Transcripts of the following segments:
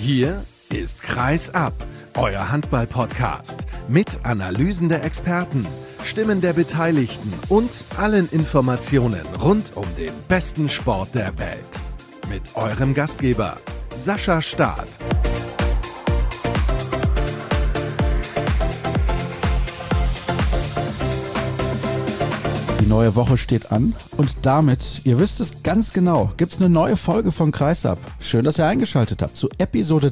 Hier ist Kreis ab, euer Handball-Podcast mit Analysen der Experten, Stimmen der Beteiligten und allen Informationen rund um den besten Sport der Welt. Mit eurem Gastgeber Sascha Staat. Die neue Woche steht an und damit, ihr wisst es ganz genau, gibt es eine neue Folge von Kreisab. Schön, dass ihr eingeschaltet habt zu Episode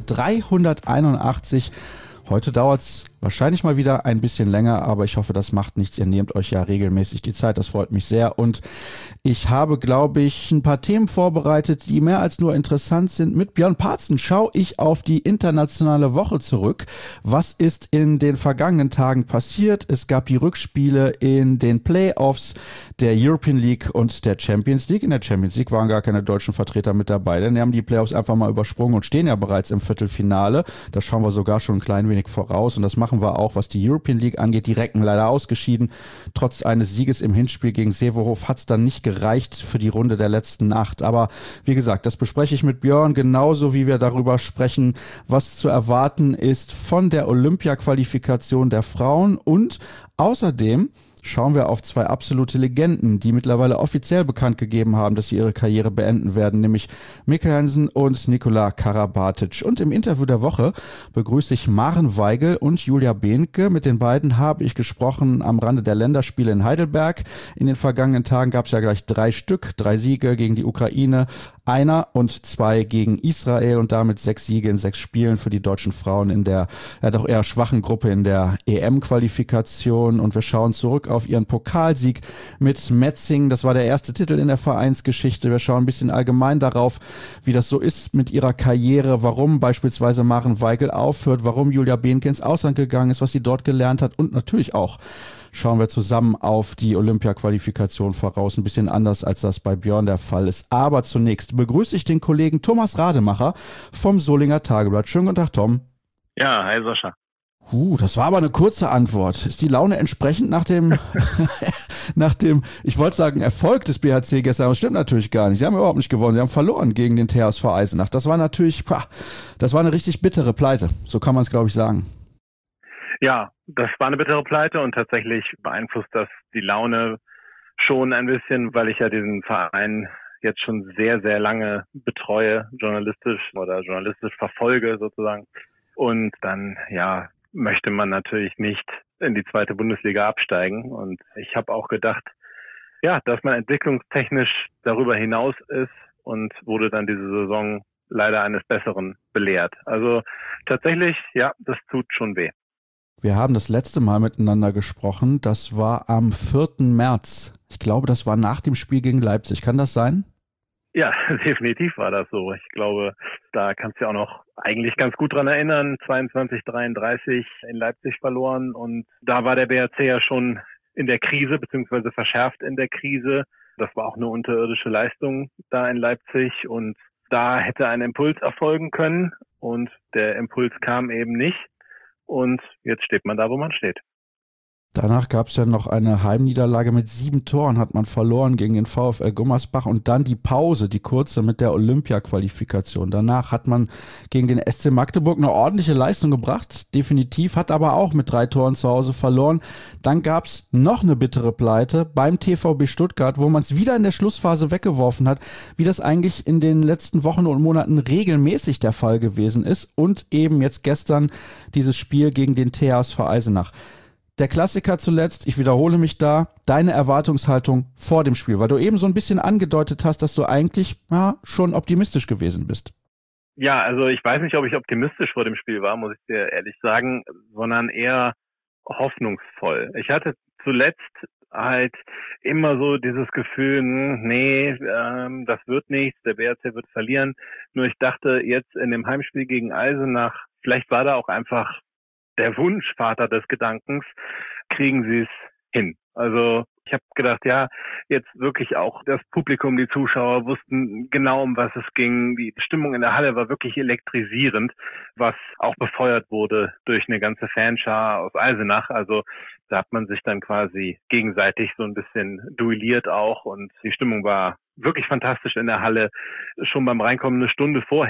381. Heute dauert es wahrscheinlich mal wieder ein bisschen länger, aber ich hoffe, das macht nichts. Ihr nehmt euch ja regelmäßig die Zeit, das freut mich sehr. Und ich habe, glaube ich, ein paar Themen vorbereitet, die mehr als nur interessant sind. Mit Björn Parzen schaue ich auf die internationale Woche zurück. Was ist in den vergangenen Tagen passiert? Es gab die Rückspiele in den Playoffs der European League und der Champions League. In der Champions League waren gar keine deutschen Vertreter mit dabei, denn die haben die Playoffs einfach mal übersprungen und stehen ja bereits im Viertelfinale. Da schauen wir sogar schon ein klein wenig voraus und das machen wir auch, was die European League angeht. Die Recken leider ausgeschieden. Trotz eines Sieges im Hinspiel gegen Severhof hat es dann nicht gereicht für die Runde der letzten Nacht. Aber wie gesagt, das bespreche ich mit Björn, genauso wie wir darüber sprechen, was zu erwarten ist von der Olympia-Qualifikation der Frauen. Und außerdem schauen wir auf zwei absolute Legenden, die mittlerweile offiziell bekannt gegeben haben, dass sie ihre Karriere beenden werden, nämlich Mikkel Hansen und Nikola Karabatic. Und im Interview der Woche begrüße ich Maren Weigel und Julia Behnke. Mit den beiden habe ich gesprochen am Rande der Länderspiele in Heidelberg. In den vergangenen Tagen gab es ja gleich 3 Siege gegen die Ukraine, 1 und 2 gegen Israel und damit 6 Siege in 6 Spielen für die deutschen Frauen in der doch eher schwachen Gruppe in der EM-Qualifikation. Und wir schauen zurück auf ihren Pokalsieg mit Metzingen. Das war der erste Titel in der Vereinsgeschichte. Wir schauen ein bisschen allgemein darauf, wie das so ist mit ihrer Karriere, warum beispielsweise Maren Weigel aufhört, warum Julia Behnke ins Ausland gegangen ist, was sie dort gelernt hat und natürlich auch schauen wir zusammen auf die Olympia-Qualifikation voraus. Ein bisschen anders, als das bei Björn der Fall ist. Aber zunächst begrüße ich den Kollegen Thomas Rademacher vom Solinger Tageblatt. Schönen guten Tag, Tom. Ja, hi Sascha. Das war aber eine kurze Antwort. Ist die Laune entsprechend nach dem, ich wollte sagen, Erfolg des BHC gestern, aber das stimmt natürlich gar nicht. Sie haben überhaupt nicht gewonnen. Sie haben verloren gegen den THSV Eisenach. Das war natürlich, das war eine richtig bittere Pleite. So kann man es, glaube ich, sagen. Ja, das war eine bittere Pleite und tatsächlich beeinflusst das die Laune schon ein bisschen, weil ich ja diesen Verein jetzt schon sehr, sehr lange betreue, journalistisch verfolge sozusagen. Und dann, ja, möchte man natürlich nicht in die 2. Bundesliga absteigen. Und ich habe auch gedacht, ja, dass man entwicklungstechnisch darüber hinaus ist und wurde dann diese Saison leider eines Besseren belehrt. Also tatsächlich, ja, das tut schon weh. Wir haben das letzte Mal miteinander gesprochen. Das war am 4. März. Ich glaube, das war nach dem Spiel gegen Leipzig. Kann das sein? Ja, definitiv war das so. Ich glaube, da kannst du ja auch noch eigentlich ganz gut dran erinnern. 22:33 in Leipzig verloren und da war der BHC ja schon in der Krise, beziehungsweise verschärft in der Krise. Das war auch eine unterirdische Leistung da in Leipzig und da hätte ein Impuls erfolgen können und der Impuls kam eben nicht. Und jetzt steht man da, wo man steht. Danach gab es ja noch eine Heimniederlage mit 7 Toren, hat man verloren gegen den VfL Gummersbach und dann die Pause, die kurze mit der Olympia-Qualifikation. Danach hat man gegen den SC Magdeburg eine ordentliche Leistung gebracht, definitiv, hat aber auch mit 3 Toren zu Hause verloren. Dann gab es noch eine bittere Pleite beim TVB Stuttgart, wo man es wieder in der Schlussphase weggeworfen hat, wie das eigentlich in den letzten Wochen und Monaten regelmäßig der Fall gewesen ist und eben jetzt gestern dieses Spiel gegen den THSV Eisenach. Der Klassiker zuletzt, ich wiederhole mich da, deine Erwartungshaltung vor dem Spiel, weil du eben so ein bisschen angedeutet hast, dass du eigentlich schon optimistisch gewesen bist. Ja, also ich weiß nicht, ob ich optimistisch vor dem Spiel war, muss ich dir ehrlich sagen, sondern eher hoffnungsvoll. Ich hatte zuletzt halt immer so dieses Gefühl, das wird nichts, der BRC wird verlieren. Nur ich dachte jetzt in dem Heimspiel gegen Eisenach, vielleicht war da auch einfach der Wunschvater des Gedankens, kriegen sie es hin. Also ich habe gedacht, ja, jetzt wirklich auch das Publikum, die Zuschauer wussten genau, um was es ging. Die Stimmung in der Halle war wirklich elektrisierend, was auch befeuert wurde durch eine ganze Fanschar aus Eisenach. Also da hat man sich dann quasi gegenseitig so ein bisschen duelliert auch und die Stimmung war wirklich fantastisch in der Halle. Schon beim Reinkommen eine Stunde vorher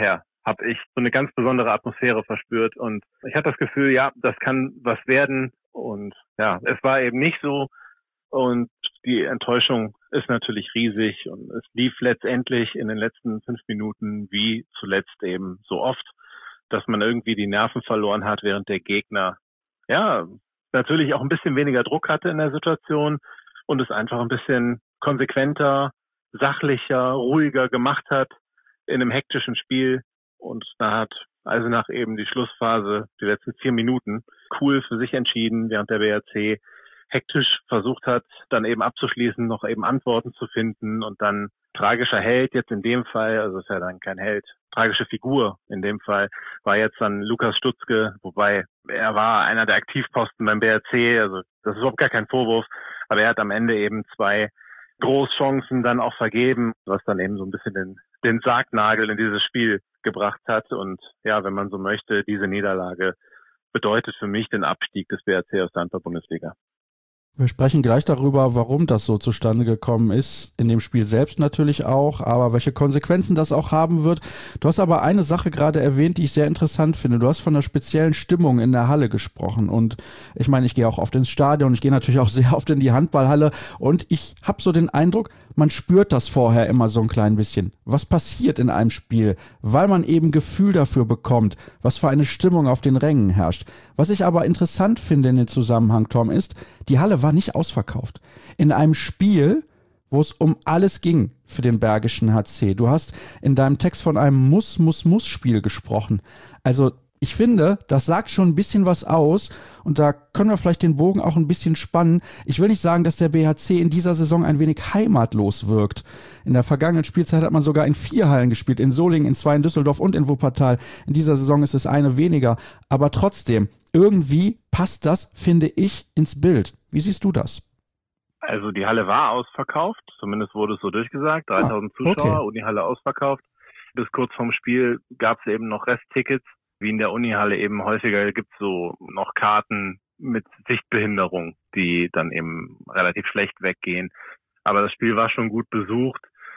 habe ich so eine ganz besondere Atmosphäre verspürt und ich hatte das Gefühl, ja, das kann was werden und ja, es war eben nicht so und die Enttäuschung ist natürlich riesig und es lief letztendlich in den letzten 5 Minuten wie zuletzt eben so oft, dass man irgendwie die Nerven verloren hat, während der Gegner ja natürlich auch ein bisschen weniger Druck hatte in der Situation und es einfach ein bisschen konsequenter, sachlicher, ruhiger gemacht hat in einem hektischen Spiel. Und da hat Eisenach eben die Schlussphase, die letzten 4 Minuten, cool für sich entschieden, während der BRC hektisch versucht hat, dann eben abzuschließen, noch eben Antworten zu finden und dann tragischer Held jetzt in dem Fall, also ist ja dann kein Held, tragische Figur in dem Fall, war jetzt dann Lukas Stutzke, wobei er war einer der Aktivposten beim BRC, also das ist überhaupt gar kein Vorwurf, aber er hat am Ende eben 2 Großchancen dann auch vergeben, was dann eben so ein bisschen den Sargnagel in dieses Spiel gebracht hat und ja, wenn man so möchte, diese Niederlage bedeutet für mich den Abstieg des BRC aus der Handball-Bundesliga. Wir sprechen gleich darüber, warum das so zustande gekommen ist, in dem Spiel selbst natürlich auch, aber welche Konsequenzen das auch haben wird. Du hast aber eine Sache gerade erwähnt, die ich sehr interessant finde. Du hast von einer speziellen Stimmung in der Halle gesprochen und ich meine, ich gehe auch oft ins Stadion, ich gehe natürlich auch sehr oft in die Handballhalle und ich habe so den Eindruck, man spürt das vorher immer so ein klein bisschen. Was passiert in einem Spiel, weil man eben Gefühl dafür bekommt, was für eine Stimmung auf den Rängen herrscht. Was ich aber interessant finde in dem Zusammenhang, Tom, ist, die Halle war nicht ausverkauft. In einem Spiel, wo es um alles ging für den Bergischen HC. Du hast in deinem Text von einem Muss-Spiel gesprochen. Also ich finde, das sagt schon ein bisschen was aus und da können wir vielleicht den Bogen auch ein bisschen spannen. Ich will nicht sagen, dass der BHC in dieser Saison ein wenig heimatlos wirkt. In der vergangenen Spielzeit hat man sogar in 4 Hallen gespielt, in Solingen, in 2 in Düsseldorf und in Wuppertal. In dieser Saison ist es eine weniger, aber trotzdem, irgendwie passt das, finde ich, ins Bild. Wie siehst du das? Also die Halle war ausverkauft, zumindest wurde es so durchgesagt, 3000 Zuschauer und die Halle ausverkauft. Bis kurz vorm Spiel gab es eben noch Resttickets. Wie in der Unihalle eben häufiger gibt es so noch Karten mit Sichtbehinderung, die dann eben relativ schlecht weggehen. Aber das Spiel war schon gut besucht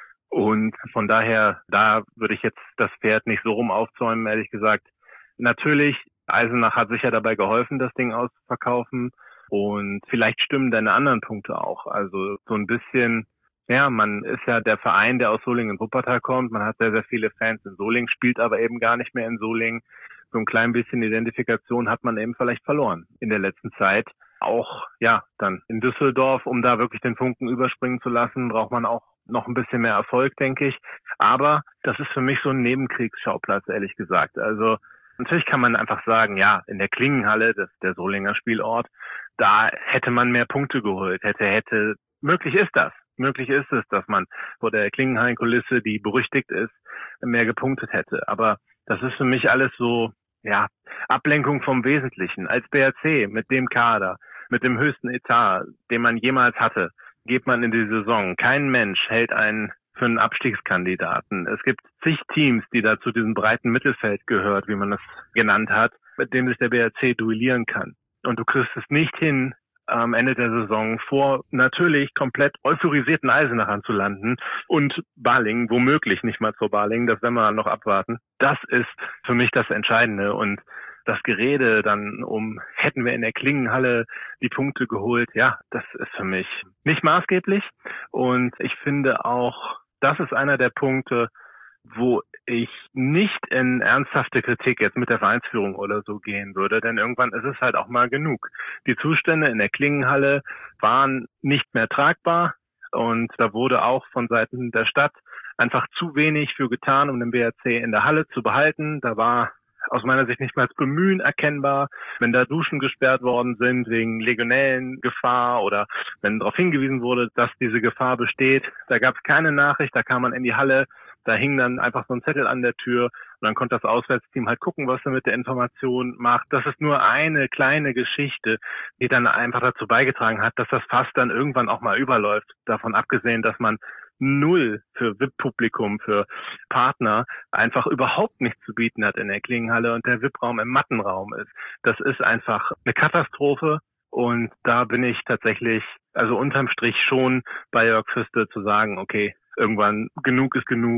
und von daher, da würde ich jetzt das Pferd nicht so rum aufzäumen, ehrlich gesagt. Natürlich, Eisenach hat sicher dabei geholfen, das Ding auszuverkaufen und vielleicht stimmen deine anderen Punkte auch. Also so ein bisschen, ja, man ist ja der Verein, der aus Solingen in Wuppertal kommt. Man hat sehr, sehr viele Fans in Solingen, spielt aber eben gar nicht mehr in Solingen. So ein klein bisschen Identifikation hat man eben vielleicht verloren in der letzten Zeit. Auch, ja, dann in Düsseldorf, um da wirklich den Funken überspringen zu lassen, braucht man auch noch ein bisschen mehr Erfolg, denke ich. Aber das ist für mich so ein Nebenkriegsschauplatz, ehrlich gesagt. Also natürlich kann man einfach sagen, ja, in der Klingenhalle, das ist der Solinger Spielort, da hätte man mehr Punkte geholt, hätte, möglich ist das. Möglich ist es, dass man vor der Klingenhallenkulisse, die berüchtigt ist, mehr gepunktet hätte. Aber das ist für mich alles so, ja, Ablenkung vom Wesentlichen. Als BRC mit dem Kader, mit dem höchsten Etat, den man jemals hatte, geht man in die Saison. Kein Mensch hält einen für einen Abstiegskandidaten. Es gibt zig Teams, die da zu diesem breiten Mittelfeld gehört, wie man es genannt hat, mit dem sich der BRC duellieren kann. Und du kriegst es nicht hin, am Ende der Saison vor natürlich komplett euphorisierten Eisenachern zu landen und Balingen, womöglich nicht mal zur Balingen, das werden wir noch abwarten. Das ist für mich das Entscheidende und das Gerede dann hätten wir in der Klingenhalle die Punkte geholt, ja, das ist für mich nicht maßgeblich und ich finde auch, das ist einer der Punkte, wo ich nicht in ernsthafte Kritik jetzt mit der Vereinsführung oder so gehen würde, denn irgendwann ist es halt auch mal genug. Die Zustände in der Klingenhalle waren nicht mehr tragbar und da wurde auch von Seiten der Stadt einfach zu wenig für getan, um den BRC in der Halle zu behalten. Da war aus meiner Sicht nicht mal das Bemühen erkennbar, wenn da Duschen gesperrt worden sind wegen Legionellengefahr oder wenn darauf hingewiesen wurde, dass diese Gefahr besteht. Da gab es keine Nachricht, da kam man in die Halle, da hing dann einfach so ein Zettel an der Tür und dann konnte das Auswärtsteam halt gucken, was er mit der Information macht. Das ist nur eine kleine Geschichte, die dann einfach dazu beigetragen hat, dass das Fass dann irgendwann auch mal überläuft. Davon abgesehen, dass man null für VIP-Publikum, für Partner einfach überhaupt nichts zu bieten hat in der Klingenhalle und der VIP-Raum im Mattenraum ist. Das ist einfach eine Katastrophe und da bin ich tatsächlich, also unterm Strich schon bei Jörg Pfüste zu sagen, okay, irgendwann genug ist genug.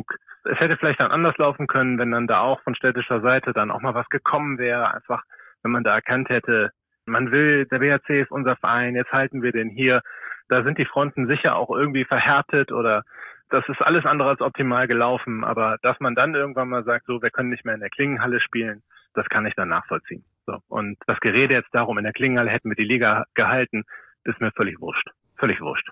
Es hätte vielleicht dann anders laufen können, wenn dann da auch von städtischer Seite dann auch mal was gekommen wäre. Einfach, wenn man da erkannt hätte, man will, der BHC ist unser Verein, jetzt halten wir den hier. Da sind die Fronten sicher auch irgendwie verhärtet oder das ist alles andere als optimal gelaufen. Aber dass man dann irgendwann mal sagt, so, wir können nicht mehr in der Klingenhalle spielen, das kann ich dann nachvollziehen. So. Und das Gerede jetzt darum, in der Klingenhalle hätten wir die Liga gehalten, ist mir völlig wurscht. Völlig wurscht.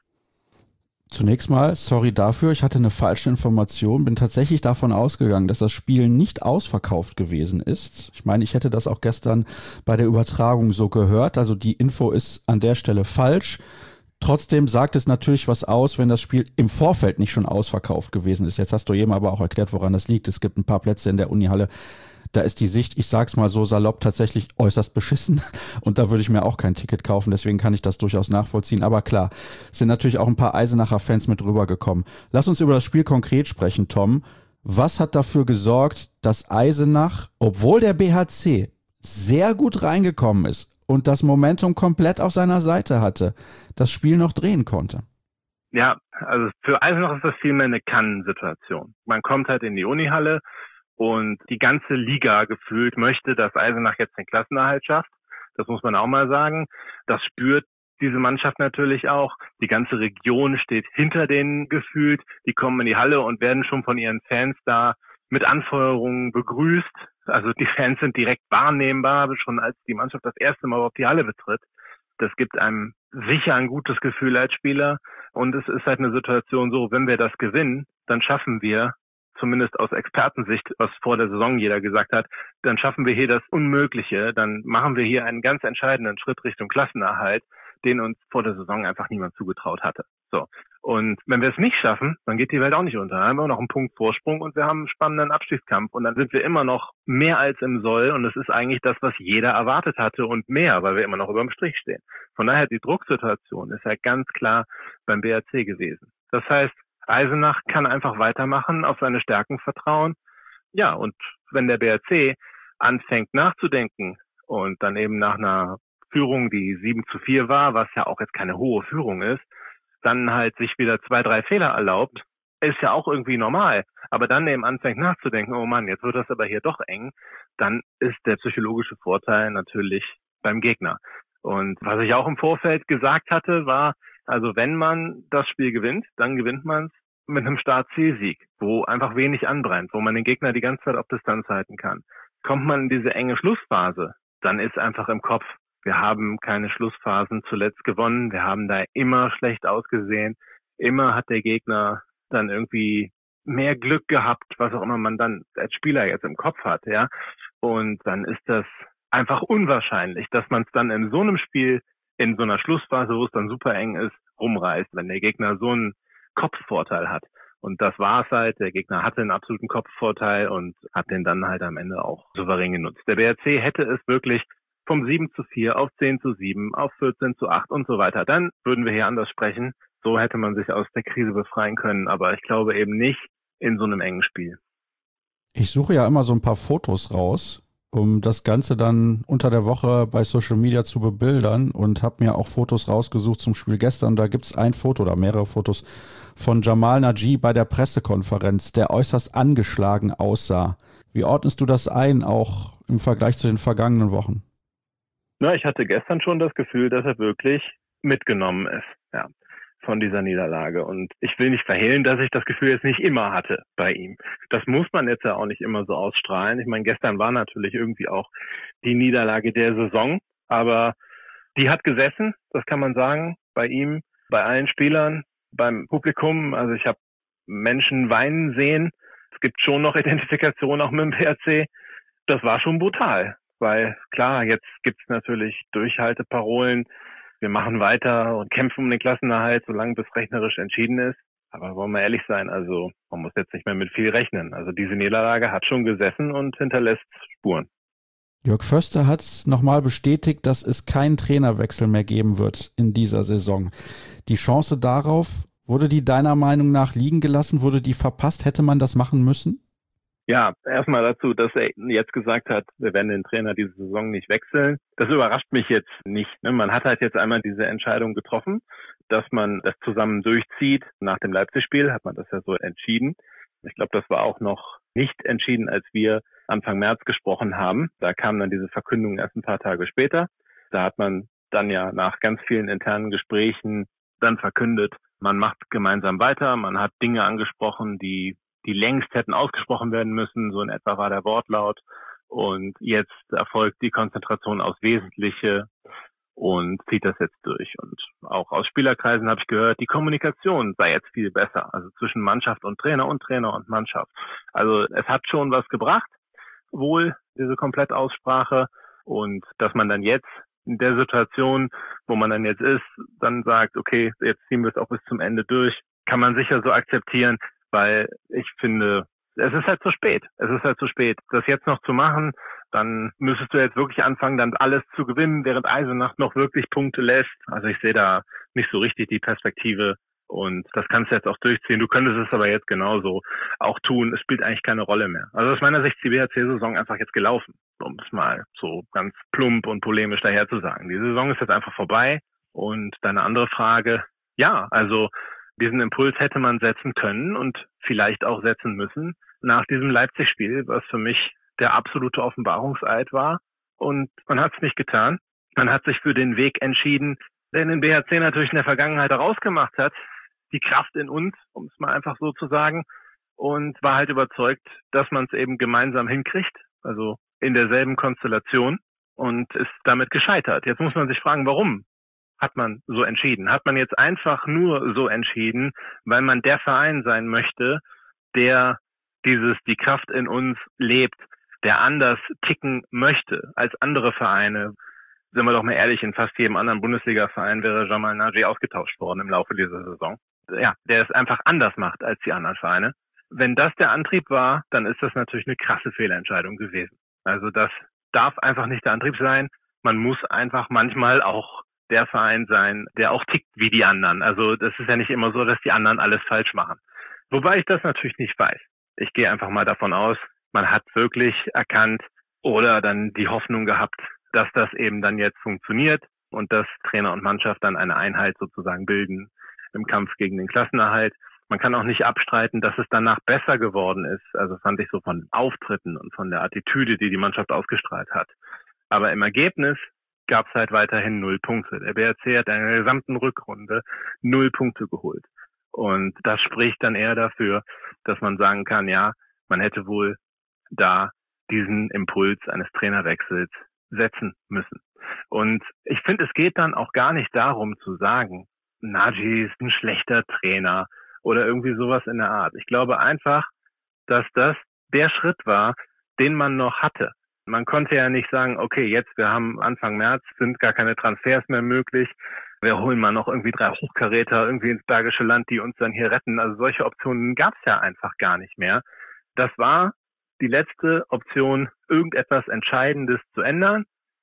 Zunächst mal, sorry dafür, ich hatte eine falsche Information, bin tatsächlich davon ausgegangen, dass das Spiel nicht ausverkauft gewesen ist. Ich meine, ich hätte das auch gestern bei der Übertragung so gehört, also die Info ist an der Stelle falsch. Trotzdem sagt es natürlich was aus, wenn das Spiel im Vorfeld nicht schon ausverkauft gewesen ist. Jetzt hast du eben aber auch erklärt, woran das liegt. Es gibt ein paar Plätze in der Unihalle, da ist die Sicht, ich sag's mal so salopp, tatsächlich äußerst beschissen und da würde ich mir auch kein Ticket kaufen, deswegen kann ich das durchaus nachvollziehen. Aber klar, es sind natürlich auch ein paar Eisenacher Fans mit rübergekommen. Lass uns über das Spiel konkret sprechen, Tom. Was hat dafür gesorgt, dass Eisenach, obwohl der BHC sehr gut reingekommen ist und das Momentum komplett auf seiner Seite hatte, das Spiel noch drehen konnte? Ja, also für Eisenach ist das vielmehr eine Kannensituation. Man kommt halt in die Unihalle, und die ganze Liga gefühlt möchte, dass Eisenach jetzt den Klassenerhalt schafft. Das muss man auch mal sagen. Das spürt diese Mannschaft natürlich auch. Die ganze Region steht hinter denen gefühlt. Die kommen in die Halle und werden schon von ihren Fans da mit Anfeuerungen begrüßt. Also die Fans sind direkt wahrnehmbar, schon als die Mannschaft das erste Mal auf die Halle betritt. Das gibt einem sicher ein gutes Gefühl als Spieler. Und es ist halt eine Situation so, wenn wir das gewinnen, dann schaffen wir, zumindest aus Expertensicht, was vor der Saison jeder gesagt hat, dann schaffen wir hier das Unmögliche, dann machen wir hier einen ganz entscheidenden Schritt Richtung Klassenerhalt, den uns vor der Saison einfach niemand zugetraut hatte. So. Und wenn wir es nicht schaffen, dann geht die Welt auch nicht unter. Dann haben wir noch einen Punkt Vorsprung und wir haben einen spannenden Abstiegskampf und dann sind wir immer noch mehr als im Soll und es ist eigentlich das, was jeder erwartet hatte und mehr, weil wir immer noch über dem Strich stehen. Von daher, die Drucksituation ist ja ganz klar beim BRC gewesen. Das heißt, Eisenach kann einfach weitermachen, auf seine Stärken vertrauen. Ja, und wenn der BRC anfängt nachzudenken und dann eben nach einer Führung, die 7-4 war, was ja auch jetzt keine hohe Führung ist, dann halt sich wieder 2, 3 Fehler erlaubt, ist ja auch irgendwie normal. Aber dann eben anfängt nachzudenken, oh Mann, jetzt wird das aber hier doch eng, dann ist der psychologische Vorteil natürlich beim Gegner. Und was ich auch im Vorfeld gesagt hatte, war, also wenn man das Spiel gewinnt, dann gewinnt man es mit einem Start-Ziel-Sieg, wo einfach wenig anbrennt, wo man den Gegner die ganze Zeit auf Distanz halten kann. Kommt man in diese enge Schlussphase, dann ist einfach im Kopf, wir haben keine Schlussphasen zuletzt gewonnen, wir haben da immer schlecht ausgesehen, immer hat der Gegner dann irgendwie mehr Glück gehabt, was auch immer man dann als Spieler jetzt im Kopf hat, ja. Und dann ist das einfach unwahrscheinlich, dass man es dann in so einem Spiel, in so einer Schlussphase, wo es dann super eng ist, rumreißt, wenn der Gegner so einen Kopfvorteil hat. Und das war es halt, der Gegner hatte einen absoluten Kopfvorteil und hat den dann halt am Ende auch souverän genutzt. Der BRC hätte es wirklich vom 7-4 auf 10-7, auf 14-8 und so weiter. Dann würden wir hier anders sprechen. So hätte man sich aus der Krise befreien können, aber ich glaube eben nicht in so einem engen Spiel. Ich suche ja immer so ein paar Fotos raus, um das Ganze dann unter der Woche bei Social Media zu bebildern und habe mir auch Fotos rausgesucht zum Spiel gestern. Da gibt es ein Foto oder mehrere Fotos von Jamal Naji bei der Pressekonferenz, der äußerst angeschlagen aussah. Wie ordnest du das ein, auch im Vergleich zu den vergangenen Wochen? Na, ich hatte gestern schon das Gefühl, dass er wirklich mitgenommen ist, ja, von dieser Niederlage. Und ich will nicht verhehlen, dass ich das Gefühl jetzt nicht immer hatte bei ihm. Das muss man jetzt ja auch nicht immer so ausstrahlen. Ich meine, gestern war natürlich irgendwie auch die Niederlage der Saison, aber die hat gesessen, das kann man sagen, bei ihm, bei allen Spielern, beim Publikum. Also ich habe Menschen weinen sehen. Es gibt schon noch Identifikation auch mit dem PRC. Das war schon brutal, weil klar, jetzt gibt's natürlich Durchhalteparolen. Wir machen weiter und kämpfen um den Klassenerhalt, solange bis rechnerisch entschieden ist. Aber wollen wir ehrlich sein, also man muss jetzt nicht mehr mit viel rechnen. Also diese Niederlage hat schon gesessen und hinterlässt Spuren. Jörg Förster hat nochmal bestätigt, dass es keinen Trainerwechsel mehr geben wird in dieser Saison. Die Chance darauf, wurde die deiner Meinung nach liegen gelassen? Wurde die verpasst? Hätte man das machen müssen? Ja, erstmal dazu, dass er jetzt gesagt hat, wir werden den Trainer diese Saison nicht wechseln. Das überrascht mich jetzt nicht. Man hat halt jetzt einmal diese Entscheidung getroffen, dass man das zusammen durchzieht. Nach dem Leipzig-Spiel hat man das ja so entschieden. Ich glaube, das war auch noch nicht entschieden, als wir Anfang März gesprochen haben. Da kam dann diese Verkündung erst ein paar Tage später. Da hat man dann ja nach ganz vielen internen Gesprächen dann verkündet, man macht gemeinsam weiter. Man hat Dinge angesprochen, die längst hätten ausgesprochen werden müssen. So in etwa war der Wortlaut. Und jetzt erfolgt die Konzentration aufs Wesentliche und zieht das jetzt durch. Und auch aus Spielerkreisen habe ich gehört, die Kommunikation sei jetzt viel besser. Also zwischen Mannschaft und Trainer und Mannschaft. Also es hat schon was gebracht, wohl diese Komplettaussprache. Und dass man dann jetzt in der Situation, wo man dann jetzt ist, dann sagt, okay, jetzt ziehen wir es auch bis zum Ende durch, kann man sicher so akzeptieren, weil ich finde, es ist halt zu spät. Es ist halt zu spät. Das jetzt noch zu machen, dann müsstest du jetzt wirklich anfangen, dann alles zu gewinnen, während Eisenach noch wirklich Punkte lässt. Also ich sehe da nicht so richtig die Perspektive und das kannst du jetzt auch durchziehen. Du könntest es aber jetzt genauso auch tun. Es spielt eigentlich keine Rolle mehr. Also aus meiner Sicht ist die BHC-Saison einfach jetzt gelaufen, um es mal so ganz plump und polemisch daher zu sagen. Die Saison ist jetzt einfach vorbei und deine andere Frage, ja, also diesen Impuls hätte man setzen können und vielleicht auch setzen müssen nach diesem Leipzig-Spiel, was für mich der absolute Offenbarungseid war. Und man hat es nicht getan. Man hat sich für den Weg entschieden, der den BHC natürlich in der Vergangenheit herausgemacht hat. Die Kraft in uns, um es mal einfach so zu sagen. Und war halt überzeugt, dass man es eben gemeinsam hinkriegt. Also in derselben Konstellation. Und ist damit gescheitert. Jetzt muss man sich fragen, warum hat man so entschieden? Hat man jetzt einfach nur so entschieden, weil man der Verein sein möchte, der die Kraft in uns lebt, der anders ticken möchte als andere Vereine? Sind wir doch mal ehrlich, in fast jedem anderen Bundesliga-Verein wäre Jamal Naji ausgetauscht worden im Laufe dieser Saison. Ja, der es einfach anders macht als die anderen Vereine. Wenn das der Antrieb war, dann ist das natürlich eine krasse Fehlentscheidung gewesen. Also das darf einfach nicht der Antrieb sein. Man muss einfach manchmal auch der Verein sein, der auch tickt wie die anderen. Also das ist ja nicht immer so, dass die anderen alles falsch machen. Wobei ich das natürlich nicht weiß. Ich gehe einfach mal davon aus, man hat wirklich erkannt oder dann die Hoffnung gehabt, dass das eben dann jetzt funktioniert und dass Trainer und Mannschaft dann eine Einheit sozusagen bilden im Kampf gegen den Klassenerhalt. Man kann auch nicht abstreiten, dass es danach besser geworden ist. Also fand ich so von Auftritten und von der Attitüde, die die Mannschaft ausgestrahlt hat. Aber im Ergebnis gab es halt weiterhin 0 Punkte. Der BRC hat in der gesamten Rückrunde 0 Punkte geholt. Und das spricht dann eher dafür, dass man sagen kann, ja, man hätte wohl da diesen Impuls eines Trainerwechsels setzen müssen. Und ich finde, es geht dann auch gar nicht darum zu sagen, Naji ist ein schlechter Trainer oder irgendwie sowas in der Art. Ich glaube einfach, dass das der Schritt war, den man noch hatte. Man konnte ja nicht sagen, okay, jetzt, wir haben Anfang März, sind gar keine Transfers mehr möglich. Wir holen mal noch irgendwie 3 Hochkaräter irgendwie ins Bergische Land, die uns dann hier retten. Also solche Optionen gab es ja einfach gar nicht mehr. Das war die letzte Option, irgendetwas Entscheidendes zu ändern.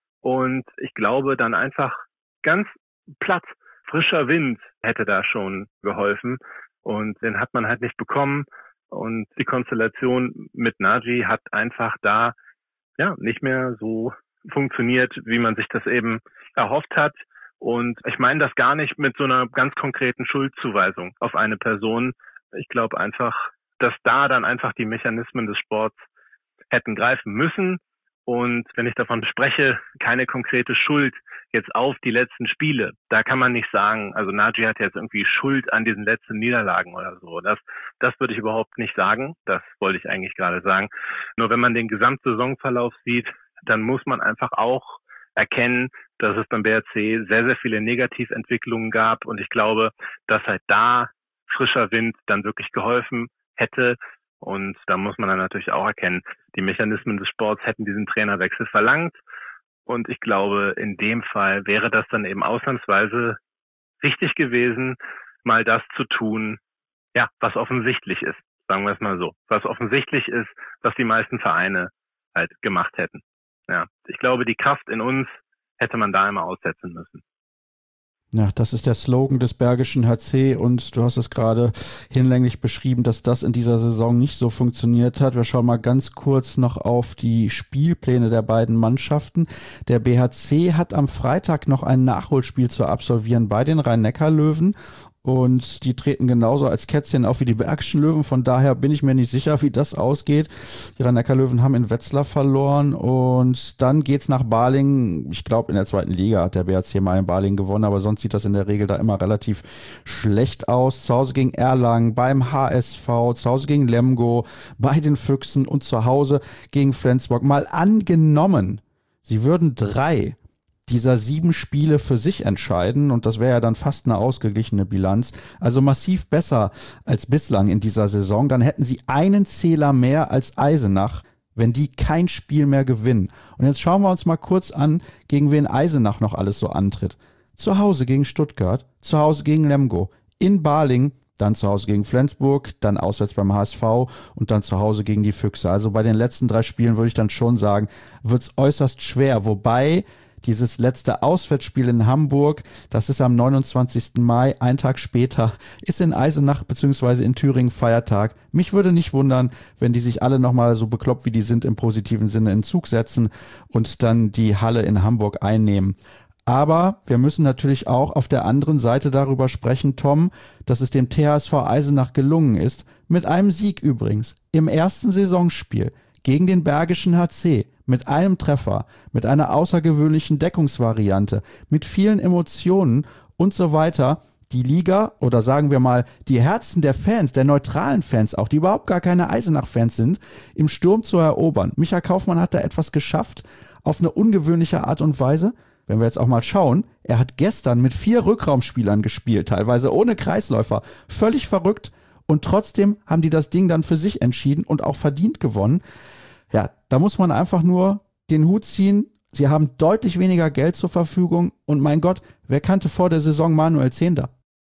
Und ich glaube dann einfach ganz platt, frischer Wind hätte da schon geholfen. Und den hat man halt nicht bekommen. Und die Konstellation mit Naji hat einfach da ja nicht mehr so funktioniert, wie man sich das eben erhofft hat. Und ich meine das gar nicht mit so einer ganz konkreten Schuldzuweisung auf eine Person. Ich glaube einfach, dass da dann einfach die Mechanismen des Sports hätten greifen müssen. Und wenn ich davon spreche, keine konkrete Schuld jetzt auf die letzten Spiele, da kann man nicht sagen, also Naji hat jetzt irgendwie Schuld an diesen letzten Niederlagen oder so. Das würde ich überhaupt nicht sagen. Das wollte ich eigentlich gerade sagen. Nur wenn man den Gesamtsaisonverlauf sieht, dann muss man einfach auch erkennen, dass es beim BRC sehr, sehr viele Negativentwicklungen gab. Und ich glaube, dass halt da frischer Wind dann wirklich geholfen hätte. Und da muss man dann natürlich auch erkennen, die Mechanismen des Sports hätten diesen Trainerwechsel verlangt. Und ich glaube, in dem Fall wäre das dann eben ausnahmsweise richtig gewesen, mal das zu tun, ja, was offensichtlich ist, sagen wir es mal so. Was offensichtlich ist, was die meisten Vereine halt gemacht hätten. Ja, ich glaube, die Kraft in uns hätte man da immer aussetzen müssen. Ja, das ist der Slogan des Bergischen HC und du hast es gerade hinlänglich beschrieben, dass das in dieser Saison nicht so funktioniert hat. Wir schauen mal ganz kurz noch auf die Spielpläne der beiden Mannschaften. Der BHC hat am Freitag noch ein Nachholspiel zu absolvieren bei den Rhein-Neckar-Löwen und die treten genauso als Kätzchen auf wie die Bergischen Löwen. Von daher bin ich mir nicht sicher, wie das ausgeht. Die Rhein-Neckar-Löwen haben in Wetzlar verloren und dann geht's nach Balingen. Ich glaube, in der 2. Liga hat der BRC mal in Balingen gewonnen, aber sonst sieht das in der Regel da immer relativ schlecht aus. Zu Hause gegen Erlangen, beim HSV, zu Hause gegen Lemgo, bei den Füchsen und zu Hause gegen Flensburg. Mal angenommen, sie würden 3 dieser 7 Spiele für sich entscheiden und das wäre ja dann fast eine ausgeglichene Bilanz, also massiv besser als bislang in dieser Saison, dann hätten sie einen Zähler mehr als Eisenach, wenn die kein Spiel mehr gewinnen. Und jetzt schauen wir uns mal kurz an, gegen wen Eisenach noch alles so antritt. Zu Hause gegen Stuttgart, zu Hause gegen Lemgo, in Balingen, dann zu Hause gegen Flensburg, dann auswärts beim HSV und dann zu Hause gegen die Füchse. Also bei den letzten 3 Spielen würde ich dann schon sagen, wird es äußerst schwer, wobei dieses letzte Auswärtsspiel in Hamburg, das ist am 29. Mai, einen Tag später, ist in Eisenach bzw. in Thüringen Feiertag. Mich würde nicht wundern, wenn die sich alle nochmal so bekloppt, wie die sind, im positiven Sinne in Zug setzen und dann die Halle in Hamburg einnehmen. Aber wir müssen natürlich auch auf der anderen Seite darüber sprechen, Tom, dass es dem THSV Eisenach gelungen ist, mit einem Sieg übrigens, im ersten Saisonspiel gegen den Bergischen HC, mit einem Treffer, mit einer außergewöhnlichen Deckungsvariante, mit vielen Emotionen und so weiter, die Liga oder sagen wir mal die Herzen der Fans, der neutralen Fans auch, die überhaupt gar keine Eisenach-Fans sind, im Sturm zu erobern. Michael Kaufmann hat da etwas geschafft, auf eine ungewöhnliche Art und Weise. Wenn wir jetzt auch mal schauen, er hat gestern mit 4 Rückraumspielern gespielt, teilweise ohne Kreisläufer, völlig verrückt und trotzdem haben die das Ding dann für sich entschieden und auch verdient gewonnen. Ja, da muss man einfach nur den Hut ziehen. Sie haben deutlich weniger Geld zur Verfügung. Und mein Gott, wer kannte vor der Saison Manuel Zehnder?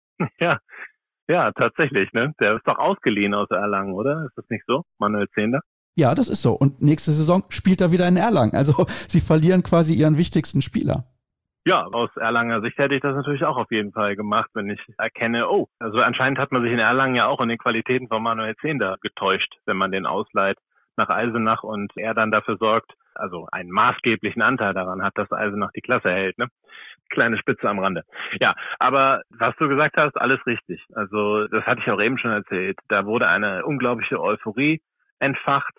Ja, tatsächlich, ne? Der ist doch ausgeliehen aus Erlangen, oder? Ist das nicht so, Manuel Zehnder? Ja, das ist so. Und nächste Saison spielt er wieder in Erlangen. Also sie verlieren quasi ihren wichtigsten Spieler. Ja, aus Erlanger Sicht hätte ich das natürlich auch auf jeden Fall gemacht, wenn ich erkenne, also anscheinend hat man sich in Erlangen ja auch in den Qualitäten von Manuel Zehnder getäuscht, wenn man den ausleiht nach Eisenach und er dann dafür sorgt, also einen maßgeblichen Anteil daran hat, dass Eisenach die Klasse hält, ne? Kleine Spitze am Rande. Ja, aber was du gesagt hast, alles richtig. Also das hatte ich auch eben schon erzählt. Da wurde eine unglaubliche Euphorie entfacht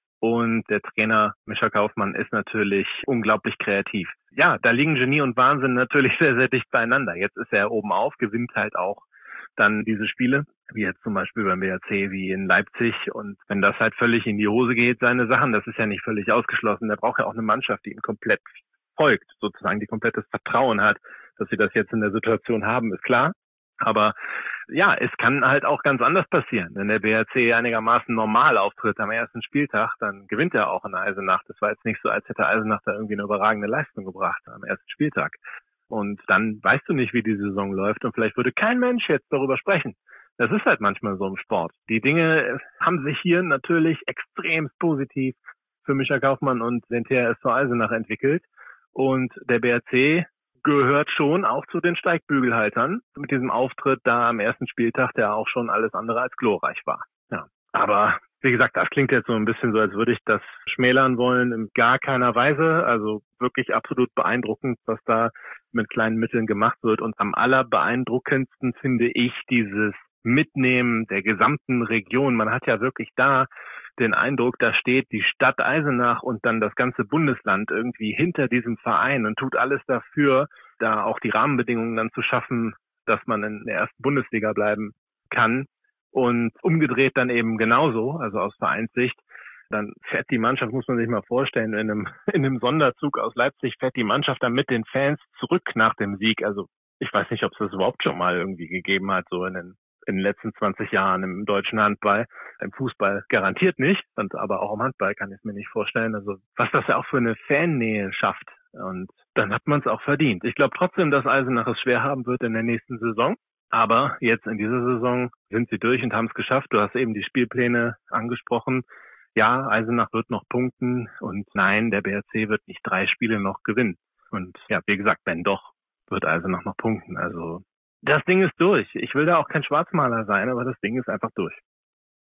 und der Trainer Michael Kaufmann ist natürlich unglaublich kreativ. Ja, da liegen Genie und Wahnsinn natürlich sehr, sehr dicht beieinander. Jetzt ist er oben auf, gewinnt halt auch dann diese Spiele, wie jetzt zum Beispiel beim BRC, wie in Leipzig. Und wenn das halt völlig in die Hose geht, seine Sachen, das ist ja nicht völlig ausgeschlossen. Der braucht ja auch eine Mannschaft, die ihm komplett folgt, sozusagen, die komplettes Vertrauen hat, dass sie das jetzt in der Situation haben, ist klar. Aber ja, es kann halt auch ganz anders passieren. Wenn der BRC einigermaßen normal auftritt am ersten Spieltag, dann gewinnt er auch in Eisenach. Das war jetzt nicht so, als hätte Eisenach da irgendwie eine überragende Leistung gebracht am ersten Spieltag. Und dann weißt du nicht, wie die Saison läuft und vielleicht würde kein Mensch jetzt darüber sprechen. Das ist halt manchmal so im Sport. Die Dinge haben sich hier natürlich extrem positiv für Michael Kaufmann und den THSV Eisenach entwickelt. Und der BRC gehört schon auch zu den Steigbügelhaltern mit diesem Auftritt da am ersten Spieltag, der auch schon alles andere als glorreich war. Ja, aber wie gesagt, das klingt jetzt so ein bisschen so, als würde ich das schmälern wollen, in gar keiner Weise. Also wirklich absolut beeindruckend, was da mit kleinen Mitteln gemacht wird. Und am allerbeeindruckendsten finde ich dieses Mitnehmen der gesamten Region. Man hat ja wirklich da den Eindruck, da steht die Stadt Eisenach und dann das ganze Bundesland irgendwie hinter diesem Verein und tut alles dafür, da auch die Rahmenbedingungen dann zu schaffen, dass man in der ersten Bundesliga bleiben kann. Und umgedreht dann eben genauso, also aus Vereinssicht, dann fährt die Mannschaft, muss man sich mal vorstellen, in einem Sonderzug aus Leipzig fährt die Mannschaft dann mit den Fans zurück nach dem Sieg. Also ich weiß nicht, ob es das überhaupt schon mal irgendwie gegeben hat, so in den letzten 20 Jahren im deutschen Handball. Im Fußball garantiert nicht, und aber auch im Handball kann ich es mir nicht vorstellen. Also was das ja auch für eine Fannähe schafft. Und dann hat man es auch verdient. Ich glaube trotzdem, dass Eisenach es schwer haben wird in der nächsten Saison. Aber jetzt in dieser Saison sind sie durch und haben es geschafft. Du hast eben die Spielpläne angesprochen. Ja, Eisenach wird noch punkten und nein, der BRC wird nicht 3 Spiele noch gewinnen. Und ja, wie gesagt, wenn doch, wird Eisenach noch punkten. Also das Ding ist durch. Ich will da auch kein Schwarzmaler sein, aber das Ding ist einfach durch.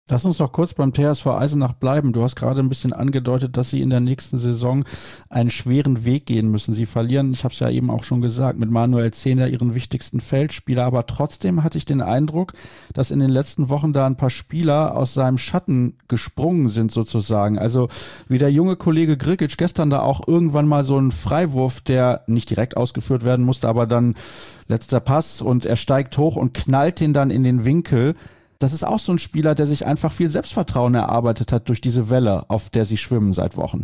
Lass uns doch kurz beim TSV Eisenach bleiben. Du hast gerade ein bisschen angedeutet, dass sie in der nächsten Saison einen schweren Weg gehen müssen. Sie verlieren, ich habe es ja eben auch schon gesagt, mit Manuel Zehner ihren wichtigsten Feldspieler. Aber trotzdem hatte ich den Eindruck, dass in den letzten Wochen da ein paar Spieler aus seinem Schatten gesprungen sind sozusagen. Also wie der junge Kollege Grigic gestern da auch irgendwann mal so einen Freiwurf, der nicht direkt ausgeführt werden musste, aber dann letzter Pass und er steigt hoch und knallt den dann in den Winkel. Das ist auch so ein Spieler, der sich einfach viel Selbstvertrauen erarbeitet hat durch diese Welle, auf der sie schwimmen seit Wochen.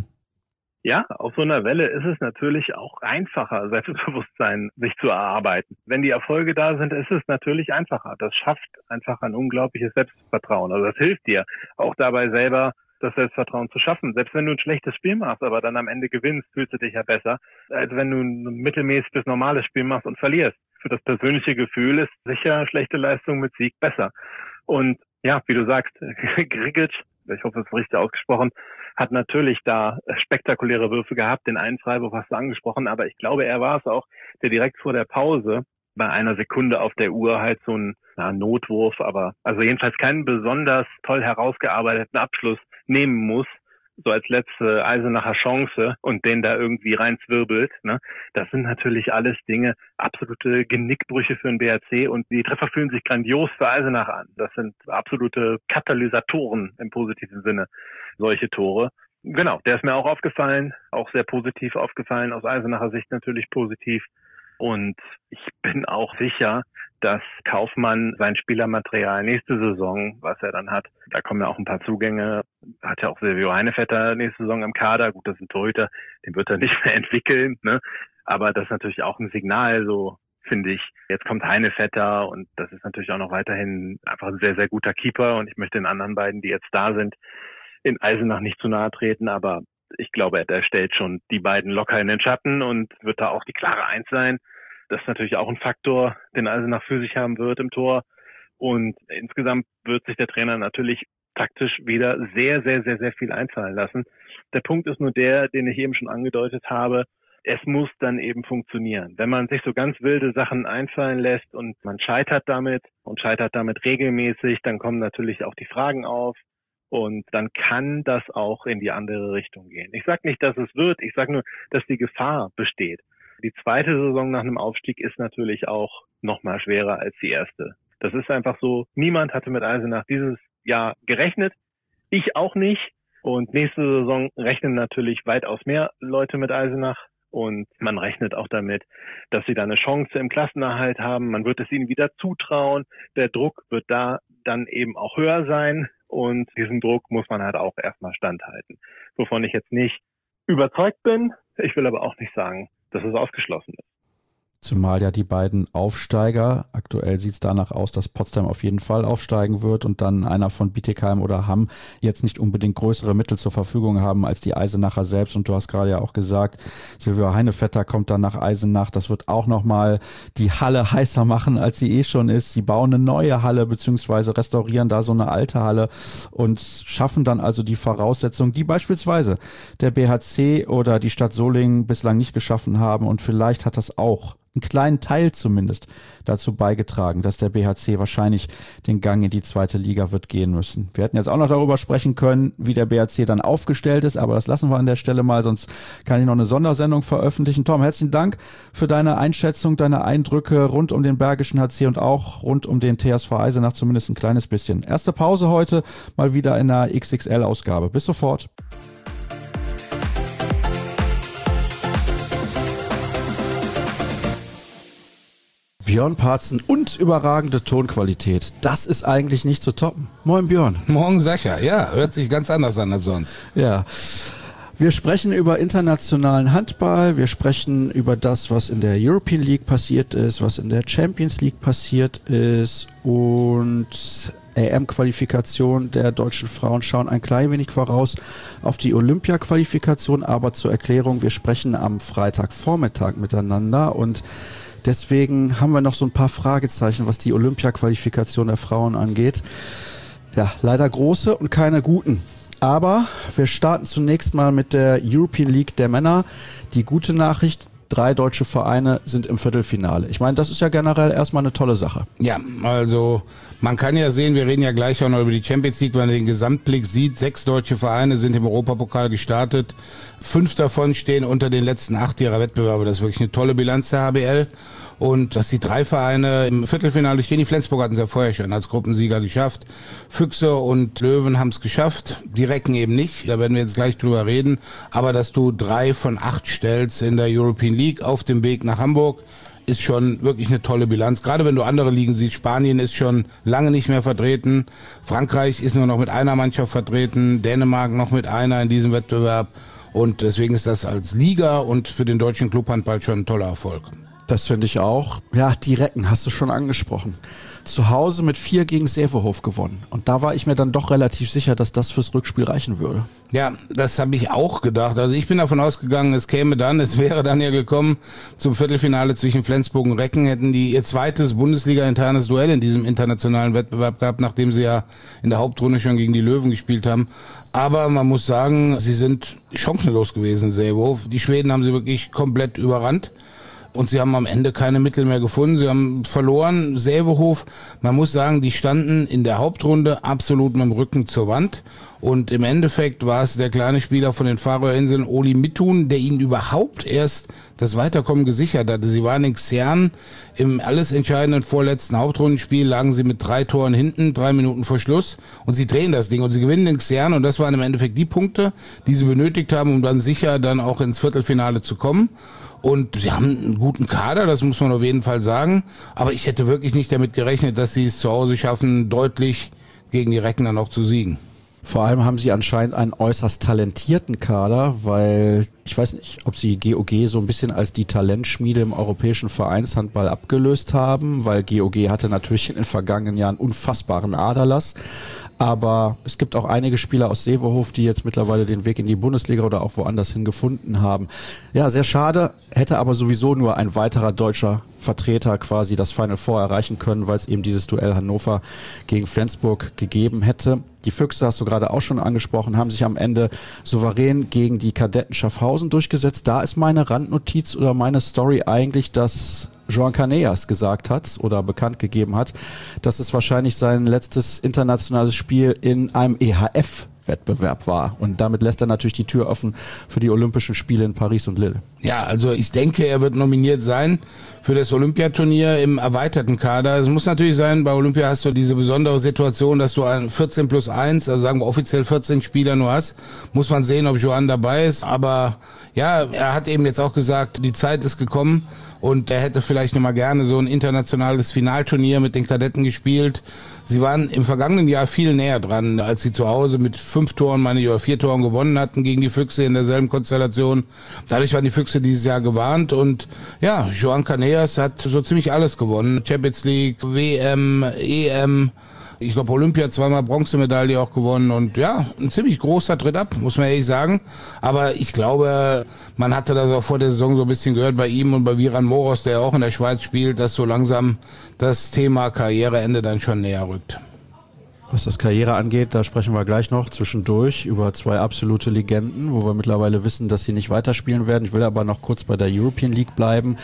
Ja, auf so einer Welle ist es natürlich auch einfacher, Selbstbewusstsein sich zu erarbeiten. Wenn die Erfolge da sind, ist es natürlich einfacher. Das schafft einfach ein unglaubliches Selbstvertrauen. Also das hilft dir auch dabei selber, das Selbstvertrauen zu schaffen. Selbst wenn du ein schlechtes Spiel machst, aber dann am Ende gewinnst, fühlst du dich ja besser, als wenn du ein mittelmäßig bis normales Spiel machst und verlierst. Für das persönliche Gefühl ist sicher schlechte Leistung mit Sieg besser. Und ja, wie du sagst, Grigic, ich hoffe, es ist richtig ausgesprochen, hat natürlich da spektakuläre Würfe gehabt. Den einen Freiwurf hast du angesprochen, aber ich glaube, er war es auch, der direkt vor der Pause bei einer Sekunde auf der Uhr halt so ein Notwurf, aber also jedenfalls keinen besonders toll herausgearbeiteten Abschluss nehmen muss, so als letzte Eisenacher Chance und den da irgendwie reinzwirbelt. Ne? Das sind natürlich alles Dinge, absolute Genickbrüche für den BHC und die Treffer fühlen sich grandios für Eisenach an. Das sind absolute Katalysatoren im positiven Sinne, solche Tore. Genau, der ist mir auch aufgefallen, auch sehr positiv aufgefallen, aus Eisenacher Sicht natürlich positiv. Und ich bin auch sicher, dass Kaufmann sein Spielermaterial nächste Saison, was er dann hat, da kommen ja auch ein paar Zugänge, hat ja auch Silvio Heinevetter nächste Saison im Kader, gut, das ist ein Torhüter, den wird er nicht mehr entwickeln, ne? Aber das ist natürlich auch ein Signal, so finde ich. Jetzt kommt Heinevetter und das ist natürlich auch noch weiterhin einfach ein sehr, sehr guter Keeper und ich möchte den anderen beiden, die jetzt da sind, in Eisenach nicht zu nahe treten, aber ich glaube, der stellt schon die beiden locker in den Schatten und wird da auch die klare Eins sein. Das ist natürlich auch ein Faktor, den Eisenach für sich haben wird im Tor. Und insgesamt wird sich der Trainer natürlich taktisch wieder sehr, sehr, sehr, sehr viel einfallen lassen. Der Punkt ist nur der, den ich eben schon angedeutet habe. Es muss dann eben funktionieren. Wenn man sich so ganz wilde Sachen einfallen lässt und man scheitert damit regelmäßig, dann kommen natürlich auch die Fragen auf. Und dann kann das auch in die andere Richtung gehen. Ich sage nicht, dass es wird, ich sage nur, dass die Gefahr besteht. Die zweite Saison nach einem Aufstieg ist natürlich auch noch mal schwerer als die erste. Das ist einfach so, niemand hatte mit Eisenach dieses Jahr gerechnet, ich auch nicht. Und nächste Saison rechnen natürlich weitaus mehr Leute mit Eisenach. Und man rechnet auch damit, dass sie da eine Chance im Klassenerhalt haben. Man wird es ihnen wieder zutrauen. Der Druck wird da dann eben auch höher sein. Und diesen Druck muss man halt auch erstmal standhalten. Wovon ich jetzt nicht überzeugt bin. Ich will aber auch nicht sagen, dass es ausgeschlossen ist. Zumal ja die beiden Aufsteiger, aktuell sieht es danach aus, dass Potsdam auf jeden Fall aufsteigen wird und dann einer von Bietigheim oder Hamm jetzt nicht unbedingt größere Mittel zur Verfügung haben als die Eisenacher selbst. Und du hast gerade ja auch gesagt, Silvio Heinevetter kommt dann nach Eisenach. Das wird auch nochmal die Halle heißer machen, als sie schon ist. Sie bauen eine neue Halle beziehungsweise restaurieren da so eine alte Halle und schaffen dann also die Voraussetzungen, die beispielsweise der BHC oder die Stadt Solingen bislang nicht geschaffen haben. Und vielleicht hat das auch einen kleinen Teil zumindest dazu beigetragen, dass der BHC wahrscheinlich den Gang in die zweite Liga wird gehen müssen. Wir hätten jetzt auch noch darüber sprechen können, wie der BHC dann aufgestellt ist, aber das lassen wir an der Stelle mal, sonst kann ich noch eine Sondersendung veröffentlichen. Tom, herzlichen Dank für deine Einschätzung, deine Eindrücke rund um den Bergischen HC und auch rund um den TSV Eisenach zumindest ein kleines bisschen. Erste Pause heute, mal wieder in einer XXL-Ausgabe. Bis sofort. Björn Parzen und überragende Tonqualität. Das ist eigentlich nicht zu toppen. Moin Björn. Morgen Sascha. Ja, hört sich ganz anders an als sonst. Ja. Wir sprechen über internationalen Handball, wir sprechen über das, was in der European League passiert ist, was in der Champions League passiert ist und EM-Qualifikation der deutschen Frauen schauen ein klein wenig voraus auf die Olympia-Qualifikation, aber zur Erklärung, wir sprechen am Freitagvormittag miteinander und deswegen haben wir noch so ein paar Fragezeichen, was die Olympia-Qualifikation der Frauen angeht. Ja, leider große und keine guten. Aber wir starten zunächst mal mit der European League der Männer. Die gute Nachricht, 3 deutsche Vereine sind im Viertelfinale. Ich meine, das ist ja generell erstmal eine tolle Sache. Ja, also man kann ja sehen, wir reden ja gleich auch noch über die Champions League, wenn man den Gesamtblick sieht, 6 deutsche Vereine sind im Europapokal gestartet. 5 davon stehen unter den letzten 8 ihrer Wettbewerbe. Das ist wirklich eine tolle Bilanz der HBL. Und dass die 3 Vereine im Viertelfinale stehen, die Flensburg hatten es ja vorher schon als Gruppensieger geschafft. Füchse und Löwen haben es geschafft, die Recken eben nicht, da werden wir jetzt gleich drüber reden. Aber dass du 3 von 8 stellst in der European League auf dem Weg nach Hamburg, ist schon wirklich eine tolle Bilanz. Gerade wenn du andere Ligen siehst, Spanien ist schon lange nicht mehr vertreten, Frankreich ist nur noch mit einer Mannschaft vertreten, Dänemark noch mit einer in diesem Wettbewerb. Und deswegen ist das als Liga und für den deutschen Clubhandball schon ein toller Erfolg. Das finde ich auch. Ja, die Recken hast du schon angesprochen. Zu Hause mit 4 gegen Seeverhof gewonnen. Und da war ich mir dann doch relativ sicher, dass das fürs Rückspiel reichen würde. Ja, das habe ich auch gedacht. Also ich bin davon ausgegangen, es wäre dann ja gekommen zum Viertelfinale zwischen Flensburg und Recken, hätten die ihr zweites Bundesliga-internes Duell in diesem internationalen Wettbewerb gehabt, nachdem sie ja in der Hauptrunde schon gegen die Löwen gespielt haben. Aber man muss sagen, sie sind chancenlos gewesen, Seeverhof. Die Schweden haben sie wirklich komplett überrannt. Und sie haben am Ende keine Mittel mehr gefunden. Sie haben verloren. Seeverhof, man muss sagen, die standen in der Hauptrunde absolut mit dem Rücken zur Wand. Und im Endeffekt war es der kleine Spieler von den Färöerinseln, Oli Mittun, der ihnen überhaupt erst das Weiterkommen gesichert hatte. Sie waren in Xern im alles entscheidenden vorletzten Hauptrundenspiel, lagen sie mit 3 Toren hinten, 3 Minuten vor Schluss. Und sie drehen das Ding und sie gewinnen in Xern. Und das waren im Endeffekt die Punkte, die sie benötigt haben, um dann sicher dann auch ins Viertelfinale zu kommen. Und sie haben einen guten Kader, das muss man auf jeden Fall sagen. Aber ich hätte wirklich nicht damit gerechnet, dass sie es zu Hause schaffen, deutlich gegen die Recken dann auch zu siegen. Vor allem haben sie anscheinend einen äußerst talentierten Kader, weil ich weiß nicht, ob sie GOG so ein bisschen als die Talentschmiede im europäischen Vereinshandball abgelöst haben, weil GOG hatte natürlich in den vergangenen Jahren unfassbaren Aderlass. Aber es gibt auch einige Spieler aus Seeverhof, die jetzt mittlerweile den Weg in die Bundesliga oder auch woanders hin gefunden haben. Ja, sehr schade, hätte aber sowieso nur ein weiterer deutscher Vertreter quasi das Final Four erreichen können, weil es eben dieses Duell Hannover gegen Flensburg gegeben hätte. Die Füchse, hast du gerade auch schon angesprochen, haben sich am Ende souverän gegen die Kadetten Schaffhausen durchgesetzt. Da ist meine Randnotiz oder meine Story eigentlich, dass Joan Canellas gesagt hat oder bekannt gegeben hat, dass es wahrscheinlich sein letztes internationales Spiel in einem EHF-Wettbewerb war. Und damit lässt er natürlich die Tür offen für die Olympischen Spiele in Paris und Lille. Ja, also ich denke, er wird nominiert sein für das Olympiaturnier im erweiterten Kader. Es muss natürlich sein, bei Olympia hast du diese besondere Situation, dass du ein 14+1, also sagen wir offiziell 14 Spieler nur hast. Muss man sehen, ob Joan dabei ist. Aber ja, er hat eben jetzt auch gesagt, die Zeit ist gekommen. Und er hätte vielleicht nochmal gerne so ein internationales Finalturnier mit den Kadetten gespielt. Sie waren im vergangenen Jahr viel näher dran, als sie zu Hause mit 5 Toren, oder 4 Toren gewonnen hatten gegen die Füchse in derselben Konstellation. Dadurch waren die Füchse dieses Jahr gewarnt. Und ja, Joan Canellas hat so ziemlich alles gewonnen. Champions League, WM, EM. Ich glaube, Olympia 2-mal Bronzemedaille auch gewonnen und ja, ein ziemlich großer Tritt ab, muss man ehrlich sagen. Aber ich glaube, man hatte das auch vor der Saison so ein bisschen gehört bei ihm und bei Viran Moros, der auch in der Schweiz spielt, dass so langsam das Thema Karriereende dann schon näher rückt. Was das Karriere angeht, da sprechen wir gleich noch zwischendurch über 2 absolute Legenden, wo wir mittlerweile wissen, dass sie nicht weiterspielen werden. Ich will aber noch kurz bei der European League bleiben,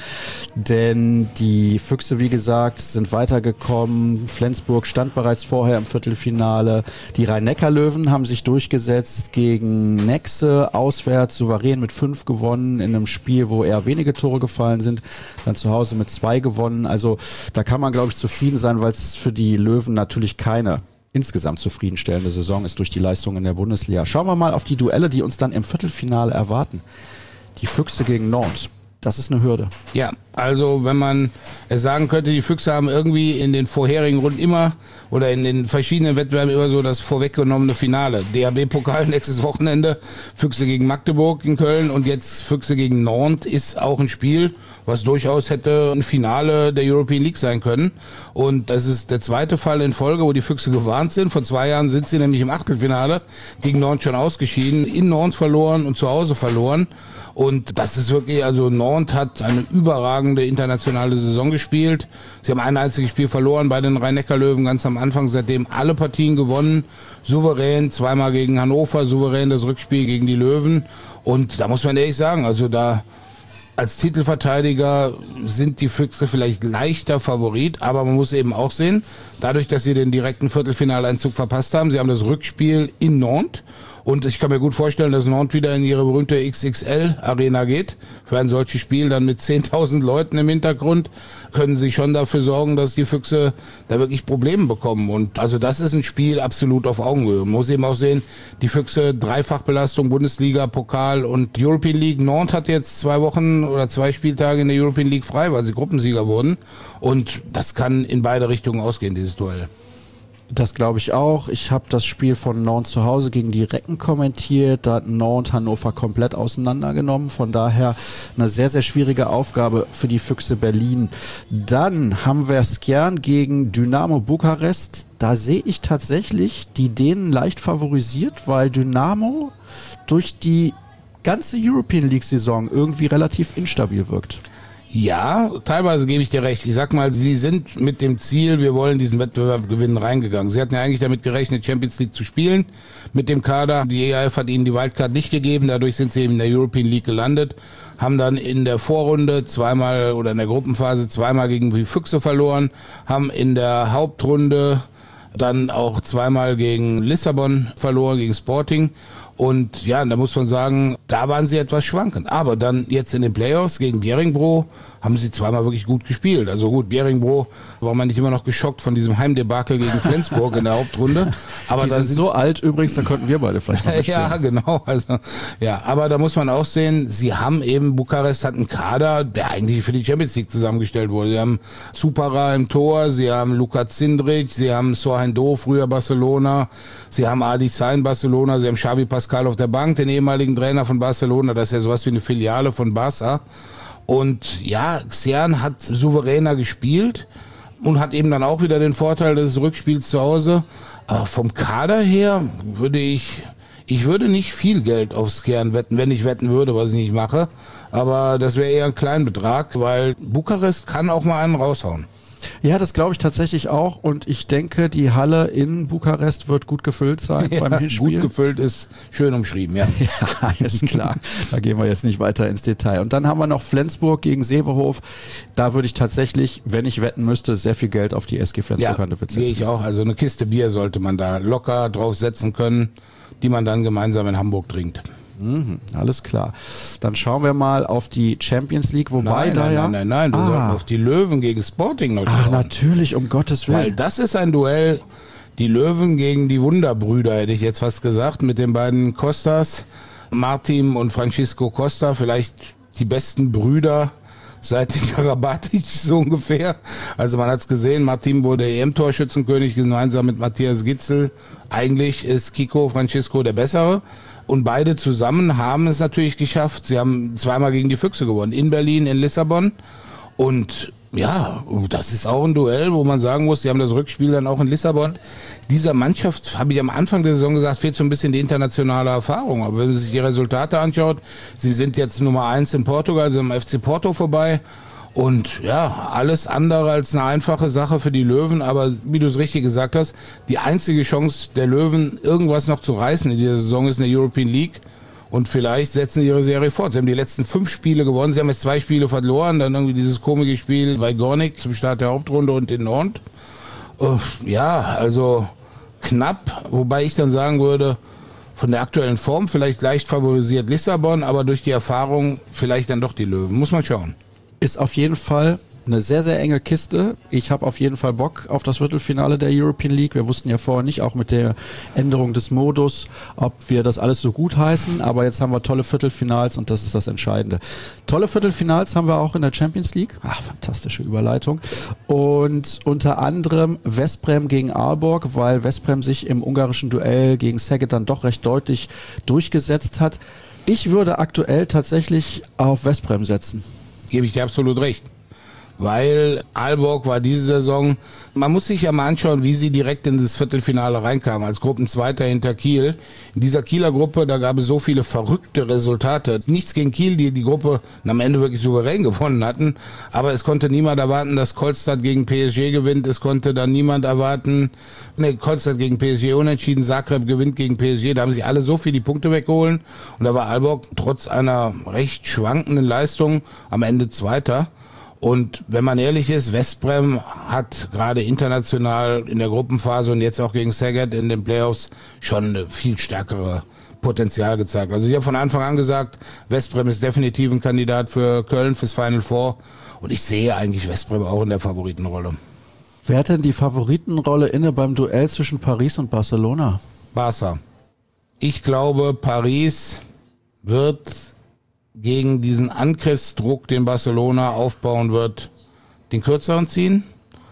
denn die Füchse, wie gesagt, sind weitergekommen. Flensburg stand bereits vorher im Viertelfinale. Die Rhein-Neckar-Löwen haben sich durchgesetzt gegen Nexe, auswärts souverän mit 5 gewonnen in einem Spiel, wo eher wenige Tore gefallen sind. Dann zu Hause mit 2 gewonnen. Also da kann man, glaube ich, zufrieden sein, weil es für die Löwen natürlich keine insgesamt zufriedenstellende Saison ist durch die Leistung in der Bundesliga. Schauen wir mal auf die Duelle, die uns dann im Viertelfinale erwarten. Die Füchse gegen Nantes. Das ist eine Hürde. Ja, also wenn man sagen könnte, die Füchse haben irgendwie in den vorherigen Runden immer oder in den verschiedenen Wettbewerben immer so das vorweggenommene Finale. DHB-Pokal nächstes Wochenende, Füchse gegen Magdeburg in Köln und jetzt Füchse gegen Nantes ist auch ein Spiel, was durchaus hätte ein Finale der European League sein können. Und das ist der zweite Fall in Folge, wo die Füchse gewarnt sind. Vor 2 Jahren sind sie nämlich im Achtelfinale gegen Nantes schon ausgeschieden, in Nantes verloren und zu Hause verloren. Und das ist wirklich, also Nantes hat eine überragende internationale Saison gespielt. Sie haben ein einziges Spiel verloren bei den Rhein-Neckar-Löwen ganz am Anfang, seitdem alle Partien gewonnen. Souverän, 2-mal gegen Hannover, souverän das Rückspiel gegen die Löwen. Und da muss man ehrlich sagen, also da als Titelverteidiger sind die Füchse vielleicht leichter Favorit, aber man muss eben auch sehen, dadurch, dass sie den direkten Viertelfinaleinzug verpasst haben, sie haben das Rückspiel in Nantes. Und ich kann mir gut vorstellen, dass Nantes wieder in ihre berühmte XXL-Arena geht. Für ein solches Spiel dann mit 10.000 Leuten im Hintergrund können sie schon dafür sorgen, dass die Füchse da wirklich Probleme bekommen. Und also das ist ein Spiel absolut auf Augenhöhe. Man muss eben auch sehen, die Füchse Dreifachbelastung, Bundesliga, Pokal und European League. Nantes hat jetzt 2 Wochen oder 2 Spieltage in der European League frei, weil sie Gruppensieger wurden. Und das kann in beide Richtungen ausgehen, dieses Duell. Das glaube ich auch. Ich habe das Spiel von Nantes zu Hause gegen die Recken kommentiert. Da hat Nantes Hannover komplett auseinandergenommen. Von daher eine sehr, sehr schwierige Aufgabe für die Füchse Berlin. Dann haben wir Skjern gegen Dynamo Bukarest. Da sehe ich tatsächlich die Dänen leicht favorisiert, weil Dynamo durch die ganze European League-Saison irgendwie relativ instabil wirkt. Ja, teilweise gebe ich dir recht. Ich sag mal, sie sind mit dem Ziel, wir wollen diesen Wettbewerb gewinnen, reingegangen. Sie hatten ja eigentlich damit gerechnet, Champions League zu spielen mit dem Kader. Die EAF hat ihnen die Wildcard nicht gegeben, dadurch sind sie eben in der European League gelandet, haben dann in der Vorrunde zweimal oder in der Gruppenphase zweimal gegen die Füchse verloren, haben in der Hauptrunde dann auch zweimal gegen Lissabon verloren, gegen Sporting. Und ja, da muss man sagen, da waren sie etwas schwankend. Aber dann jetzt in den Playoffs gegen Bjerringbro haben sie zweimal wirklich gut gespielt. Also gut, Bjerringbro war man nicht immer noch geschockt von diesem Heimdebakel gegen Flensburg in der Hauptrunde. Aber die sind so alt übrigens, da könnten wir beide vielleicht noch mitspielen. Ja, genau. Also, ja, aber da muss man auch sehen, sie haben eben, Bukarest hat einen Kader, der eigentlich für die Champions League zusammengestellt wurde. Sie haben Supara im Tor, sie haben Luka Zindric, sie haben Sohain Do, früher Barcelona, sie haben Adi Sain Barcelona, sie haben Xavi Pascal auf der Bank, den ehemaligen Trainer von Barcelona, das ist ja sowas wie eine Filiale von Barça. Und ja, Skjern hat souveräner gespielt und hat eben dann auch wieder den Vorteil des Rückspiels zu Hause. Aber vom Kader her würde ich würde nicht viel Geld auf Skjern wetten, wenn ich wetten würde, was ich nicht mache. Aber das wäre eher ein Kleinbetrag, weil Bukarest kann auch mal einen raushauen. Ja, das glaube ich tatsächlich auch und ich denke, die Halle in Bukarest wird gut gefüllt sein beim Hinspiel. Gut gefüllt ist schön umschrieben, ja. Ja, ist klar. Da gehen wir jetzt nicht weiter ins Detail. Und dann haben wir noch Flensburg gegen Seehof. Da würde ich tatsächlich, wenn ich wetten müsste, sehr viel Geld auf die SG Flensburg-Handewitt setzen. Gehe ich auch. Also eine Kiste Bier sollte man da locker drauf setzen können, die man dann gemeinsam in Hamburg trinkt. Alles klar. Dann schauen wir mal auf die Champions League, wobei Nein, wir sollten auf die Löwen gegen Sporting noch schauen. Ach, natürlich, um Gottes Willen. Weil das ist ein Duell, die Löwen gegen die Wunderbrüder, hätte ich jetzt fast gesagt, mit den beiden Costas, Martin und Francisco Costa, vielleicht die besten Brüder seit den Karabatic so ungefähr. Also man hat's gesehen, Martin wurde EM-Torschützenkönig gemeinsam mit Matthias Gitzel. Eigentlich ist Kiko Francisco der Bessere. Und beide zusammen haben es natürlich geschafft. Sie haben zweimal gegen die Füchse gewonnen. In Berlin, in Lissabon. Und ja, das ist auch ein Duell, wo man sagen muss, sie haben das Rückspiel dann auch in Lissabon. Dieser Mannschaft, habe ich am Anfang der Saison gesagt, fehlt so ein bisschen die internationale Erfahrung. Aber wenn man sich die Resultate anschaut, sie sind jetzt Nummer 1 in Portugal, sie sind am FC Porto vorbei. Und ja, alles andere als eine einfache Sache für die Löwen, aber wie du es richtig gesagt hast, die einzige Chance der Löwen, irgendwas noch zu reißen in dieser Saison, ist in der European League und vielleicht setzen sie ihre Serie fort. Sie haben die letzten 5 Spiele gewonnen, sie haben jetzt 2 Spiele verloren, dann irgendwie dieses komische Spiel bei Gornik zum Start der Hauptrunde und in Nantes. Ja, also knapp, wobei ich dann sagen würde, von der aktuellen Form vielleicht leicht favorisiert Lissabon, aber durch die Erfahrung vielleicht dann doch die Löwen, muss man schauen. Ist auf jeden Fall eine sehr, sehr enge Kiste. Ich habe auf jeden Fall Bock auf das Viertelfinale der European League. Wir wussten ja vorher nicht, auch mit der Änderung des Modus, ob wir das alles so gut heißen. Aber jetzt haben wir tolle Viertelfinals und das ist das Entscheidende. Tolle Viertelfinals haben wir auch in der Champions League. Ach, fantastische Überleitung. Und unter anderem Veszprém gegen Aalborg, weil Veszprém sich im ungarischen Duell gegen Szeged dann doch recht deutlich durchgesetzt hat. Ich würde aktuell tatsächlich auf Veszprém setzen. Gebe ich dir absolut recht. weil Aalborg war diese Saison, man muss sich ja mal anschauen, wie sie direkt in das Viertelfinale reinkamen, als Gruppenzweiter hinter Kiel. In dieser Kieler Gruppe, da gab es so viele verrückte Resultate. Nichts gegen Kiel, die die Gruppe am Ende wirklich souverän gewonnen hatten, aber es konnte niemand erwarten, dass Kolstad gegen PSG gewinnt, es konnte dann niemand erwarten, Kolstad gegen PSG unentschieden, Zagreb gewinnt gegen PSG, da haben sich alle so viel die Punkte weggeholt und da war Aalborg trotz einer recht schwankenden Leistung am Ende Zweiter. Und wenn man ehrlich ist, Westbrem hat gerade international in der Gruppenphase und jetzt auch gegen Szeged in den Playoffs schon eine viel stärkere Potenzial gezeigt. Also ich habe von Anfang an gesagt, Westbrem ist definitiv ein Kandidat für Köln, fürs Final Four. Und ich sehe eigentlich Westbrem auch in der Favoritenrolle. Wer hat denn die Favoritenrolle inne beim Duell zwischen Paris und Barcelona? Barca. Ich glaube, Paris wird gegen diesen Angriffsdruck, den Barcelona aufbauen wird, den kürzeren ziehen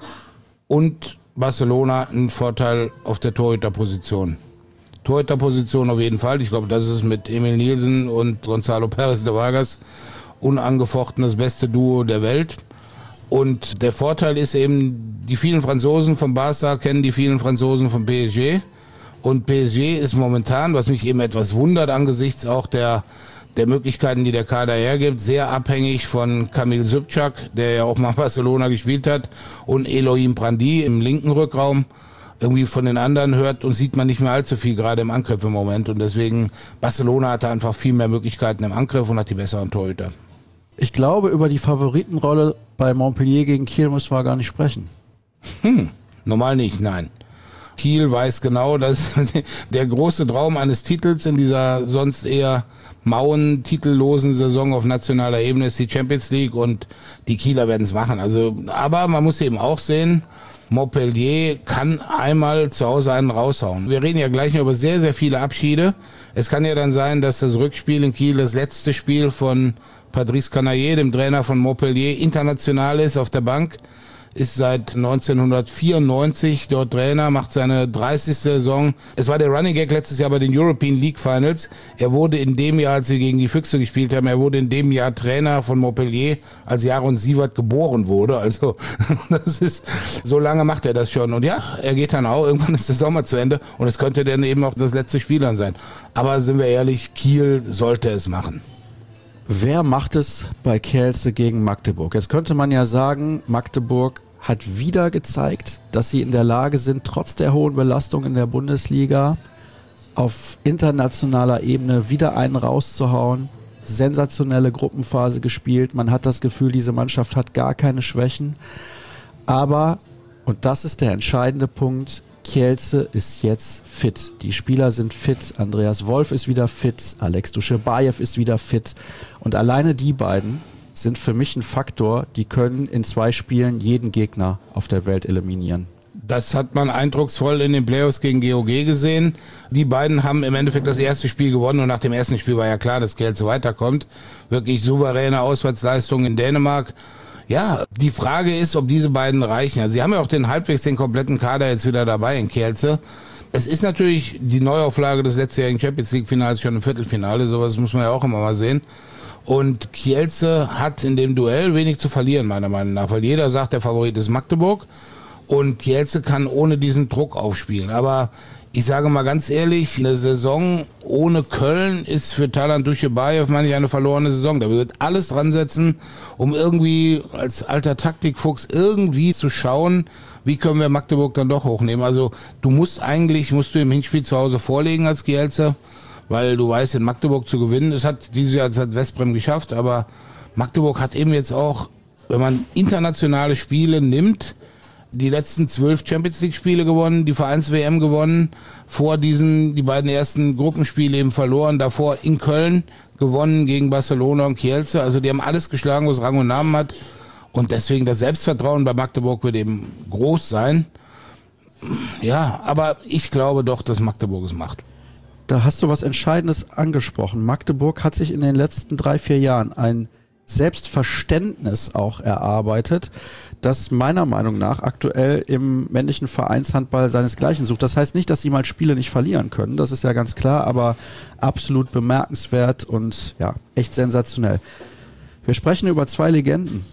und Barcelona einen Vorteil auf der Torhüterposition. Torhüterposition auf jeden Fall. Ich glaube, das ist mit Emil Nielsen und Gonzalo Pérez de Vargas unangefochten das beste Duo der Welt. Und der Vorteil ist eben, die vielen Franzosen von Barca kennen die vielen Franzosen von PSG. Und PSG ist momentan, was mich eben etwas wundert, angesichts auch der Möglichkeiten, die der Kader hergibt, sehr abhängig von Kamil Sübčak, der ja auch mal Barcelona gespielt hat, und Elohim Prandi im linken Rückraum. Irgendwie von den anderen hört und sieht man nicht mehr allzu viel, gerade im Angriff im Moment. Und deswegen, Barcelona hatte einfach viel mehr Möglichkeiten im Angriff und hat die besseren Torhüter. Ich glaube, über die Favoritenrolle bei Montpellier gegen Kiel müssen wir gar nicht sprechen. Normal nicht, nein. Kiel weiß genau, dass der große Traum eines Titels in dieser sonst eher mauen, titellosen Saison auf nationaler Ebene ist die Champions League und die Kieler werden es machen. Also, aber man muss eben auch sehen, Montpellier kann einmal zu Hause einen raushauen. Wir reden ja gleich noch über sehr, sehr viele Abschiede. Es kann ja dann sein, dass das Rückspiel in Kiel das letzte Spiel von Patrice Canaillé, dem Trainer von Montpellier, international ist auf der Bank. Ist seit 1994 dort Trainer, macht seine 30. Saison. Es war der Running Gag letztes Jahr bei den European League Finals. Er wurde in dem Jahr, als wir gegen die Füchse gespielt haben, er wurde in dem Jahr Trainer von Montpellier, als Jaron Sievert geboren wurde. Also das ist, so lange macht er das schon. Und ja, er geht dann auch, irgendwann ist der Sommer zu Ende und es könnte dann eben auch das letzte Spiel dann sein. Aber sind wir ehrlich, Kiel sollte es machen. Wer macht es bei Kielce gegen Magdeburg? Jetzt könnte man ja sagen, Magdeburg hat wieder gezeigt, dass sie in der Lage sind, trotz der hohen Belastung in der Bundesliga auf internationaler Ebene wieder einen rauszuhauen. Sensationelle Gruppenphase gespielt. Man hat das Gefühl, diese Mannschaft hat gar keine Schwächen. Aber, und das ist der entscheidende Punkt, Kielce ist jetzt fit. Die Spieler sind fit. Andreas Wolf ist wieder fit. Alex Duschebaev ist wieder fit. Und alleine die beiden sind für mich ein Faktor, die können in 2 Spielen jeden Gegner auf der Welt eliminieren. Das hat man eindrucksvoll in den Playoffs gegen GOG gesehen. Die beiden haben im Endeffekt das erste Spiel gewonnen und nach dem ersten Spiel war ja klar, dass Kielce weiterkommt. Wirklich souveräne Auswärtsleistung in Dänemark. Ja, die Frage ist, ob diese beiden reichen. Also sie haben ja auch halbwegs den kompletten Kader jetzt wieder dabei in Kielce. Es ist natürlich die Neuauflage des letztjährigen Champions League Finals schon im Viertelfinale. Sowas muss man ja auch immer mal sehen. Und Kielce hat in dem Duell wenig zu verlieren, meiner Meinung nach. Weil jeder sagt, der Favorit ist Magdeburg. Und Kielce kann ohne diesen Druck aufspielen. Aber ich sage mal ganz ehrlich, eine Saison ohne Köln ist für Talant Duschebaev meine ich eine verlorene Saison. Da wird alles dran setzen, um irgendwie als alter Taktikfuchs irgendwie zu schauen, wie können wir Magdeburg dann doch hochnehmen. Also du musst im Hinspiel zu Hause vorlegen als Kielce, weil du weißt, in Magdeburg zu gewinnen. Dieses Jahr hat Westbrem geschafft, aber Magdeburg hat eben jetzt auch, wenn man internationale Spiele nimmt, die letzten 12 Champions League Spiele gewonnen, die Vereins-WM gewonnen, die beiden ersten Gruppenspiele eben verloren, davor in Köln gewonnen gegen Barcelona und Kielce. Also die haben alles geschlagen, was Rang und Namen hat. Und deswegen das Selbstvertrauen bei Magdeburg wird eben groß sein. Ja, aber ich glaube doch, dass Magdeburg es macht. Da hast du was Entscheidendes angesprochen. Magdeburg hat sich in den letzten 3-4 Jahren ein Selbstverständnis auch erarbeitet, das meiner Meinung nach aktuell im männlichen Vereinshandball seinesgleichen sucht. Das heißt nicht, dass sie mal Spiele nicht verlieren können, das ist ja ganz klar, aber absolut bemerkenswert und ja, echt sensationell. Wir sprechen über 2 Legenden.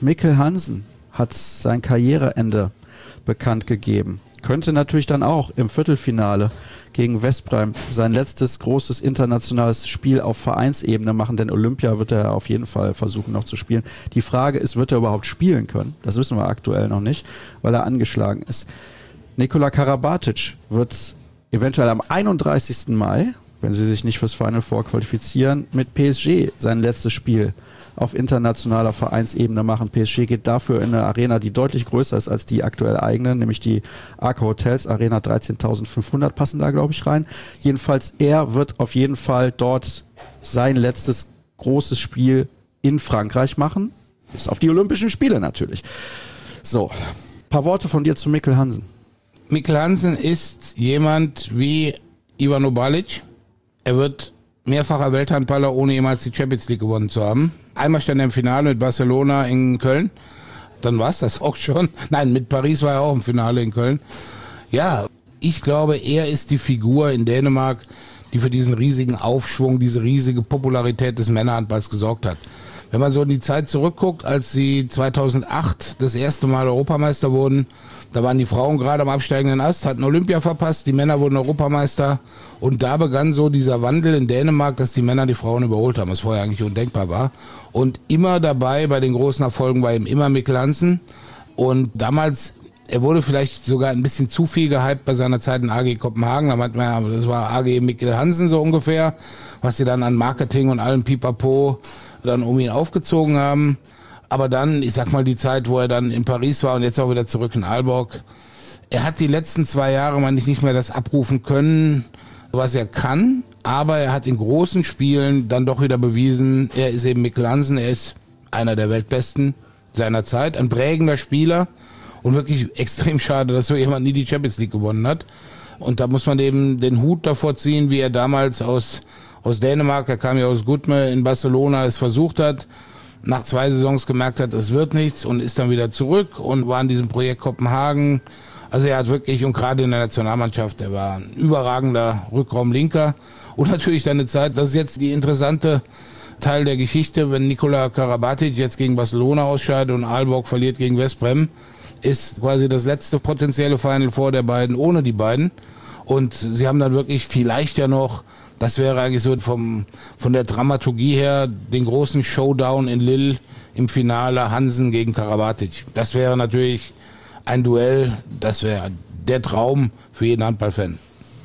Mikkel Hansen hat sein Karriereende bekannt gegeben. Könnte natürlich dann auch im Viertelfinale gegen Veszprém sein letztes großes internationales Spiel auf Vereinsebene machen, denn Olympia wird er auf jeden Fall versuchen noch zu spielen. Die Frage ist, wird er überhaupt spielen können? Das wissen wir aktuell noch nicht, weil er angeschlagen ist. Nikola Karabatic wird eventuell am 31. Mai, wenn sie sich nicht fürs Final Four qualifizieren, mit PSG sein letztes Spiel auf internationaler Vereinsebene machen. PSG geht dafür in eine Arena, die deutlich größer ist als die aktuell eigene, nämlich die Arca Hotels Arena. 13.500 passen da, glaube ich, rein. Jedenfalls, er wird auf jeden Fall dort sein letztes großes Spiel in Frankreich machen. Ist auf die Olympischen Spiele natürlich. So, ein paar Worte von dir zu Mikkel Hansen. Mikkel Hansen ist jemand wie Ivano Balic. Er wird mehrfacher Welthandballer, ohne jemals die Champions League gewonnen zu haben. Einmal stand er im Finale mit Barcelona in Köln. Dann war es das auch schon. Nein, mit Paris war er auch im Finale in Köln. Ja, ich glaube, er ist die Figur in Dänemark, die für diesen riesigen Aufschwung, diese riesige Popularität des Männerhandballs gesorgt hat. Wenn man so in die Zeit zurückguckt, als sie 2008 das erste Mal Europameister wurden, da waren die Frauen gerade am absteigenden Ast, hatten Olympia verpasst, die Männer wurden Europameister und da begann so dieser Wandel in Dänemark, dass die Männer die Frauen überholt haben, was vorher eigentlich undenkbar war. Und immer dabei bei den großen Erfolgen war eben immer Mikkel Hansen und damals, er wurde vielleicht sogar ein bisschen zu viel gehypt bei seiner Zeit in AG Kopenhagen, da meint man, das war AG Mikkel Hansen so ungefähr, was sie dann an Marketing und allem Pipapo dann um ihn aufgezogen haben. Aber dann, ich sag mal, die Zeit, wo er dann in Paris war und jetzt auch wieder zurück in Aalborg. Er hat die letzten 2 Jahre, meine ich, nicht mehr das abrufen können, was er kann. Aber er hat in großen Spielen dann doch wieder bewiesen, er ist eben Mikkel Hansen, er ist einer der Weltbesten seiner Zeit, ein prägender Spieler. Und wirklich extrem schade, dass so jemand nie die Champions League gewonnen hat. Und da muss man eben den Hut davor ziehen, wie er damals aus Dänemark, er kam ja aus Gudme in Barcelona, es versucht hat, nach 2 Saisons gemerkt hat, es wird nichts und ist dann wieder zurück und war in diesem Projekt Kopenhagen. Also er hat wirklich, und gerade in der Nationalmannschaft, er war ein überragender Rückraumlinker. Und natürlich dann eine Zeit, das ist jetzt die interessante Teil der Geschichte, wenn Nikola Karabatic jetzt gegen Barcelona ausscheidet und Aalborg verliert gegen Veszprém, ist quasi das letzte potenzielle Final Four der beiden ohne die beiden. Und sie haben dann wirklich vielleicht ja noch, das wäre eigentlich so von der Dramaturgie her, den großen Showdown in Lille im Finale Hansen gegen Karabatic. Das wäre natürlich ein Duell, das wäre der Traum für jeden Handballfan.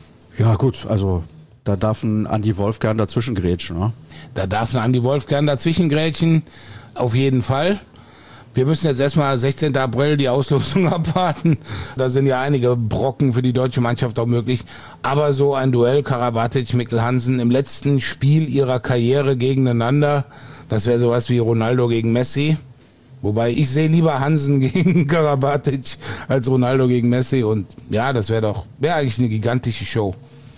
Ja gut, also da darf ein Andi Wolf gern dazwischen grätschen, ne? Da darf ein Andi Wolf gern dazwischen grätschen, auf jeden Fall. Wir müssen jetzt erstmal 16. April die Auslosung abwarten. Da sind ja einige Brocken für die deutsche Mannschaft auch möglich. Aber so ein Duell Karabatic, Mikkel Hansen im letzten Spiel ihrer Karriere gegeneinander, das wäre sowas wie Ronaldo gegen Messi. Wobei ich sehe lieber Hansen gegen Karabatic als Ronaldo gegen Messi. Und ja, das wäre eigentlich eine gigantische Show.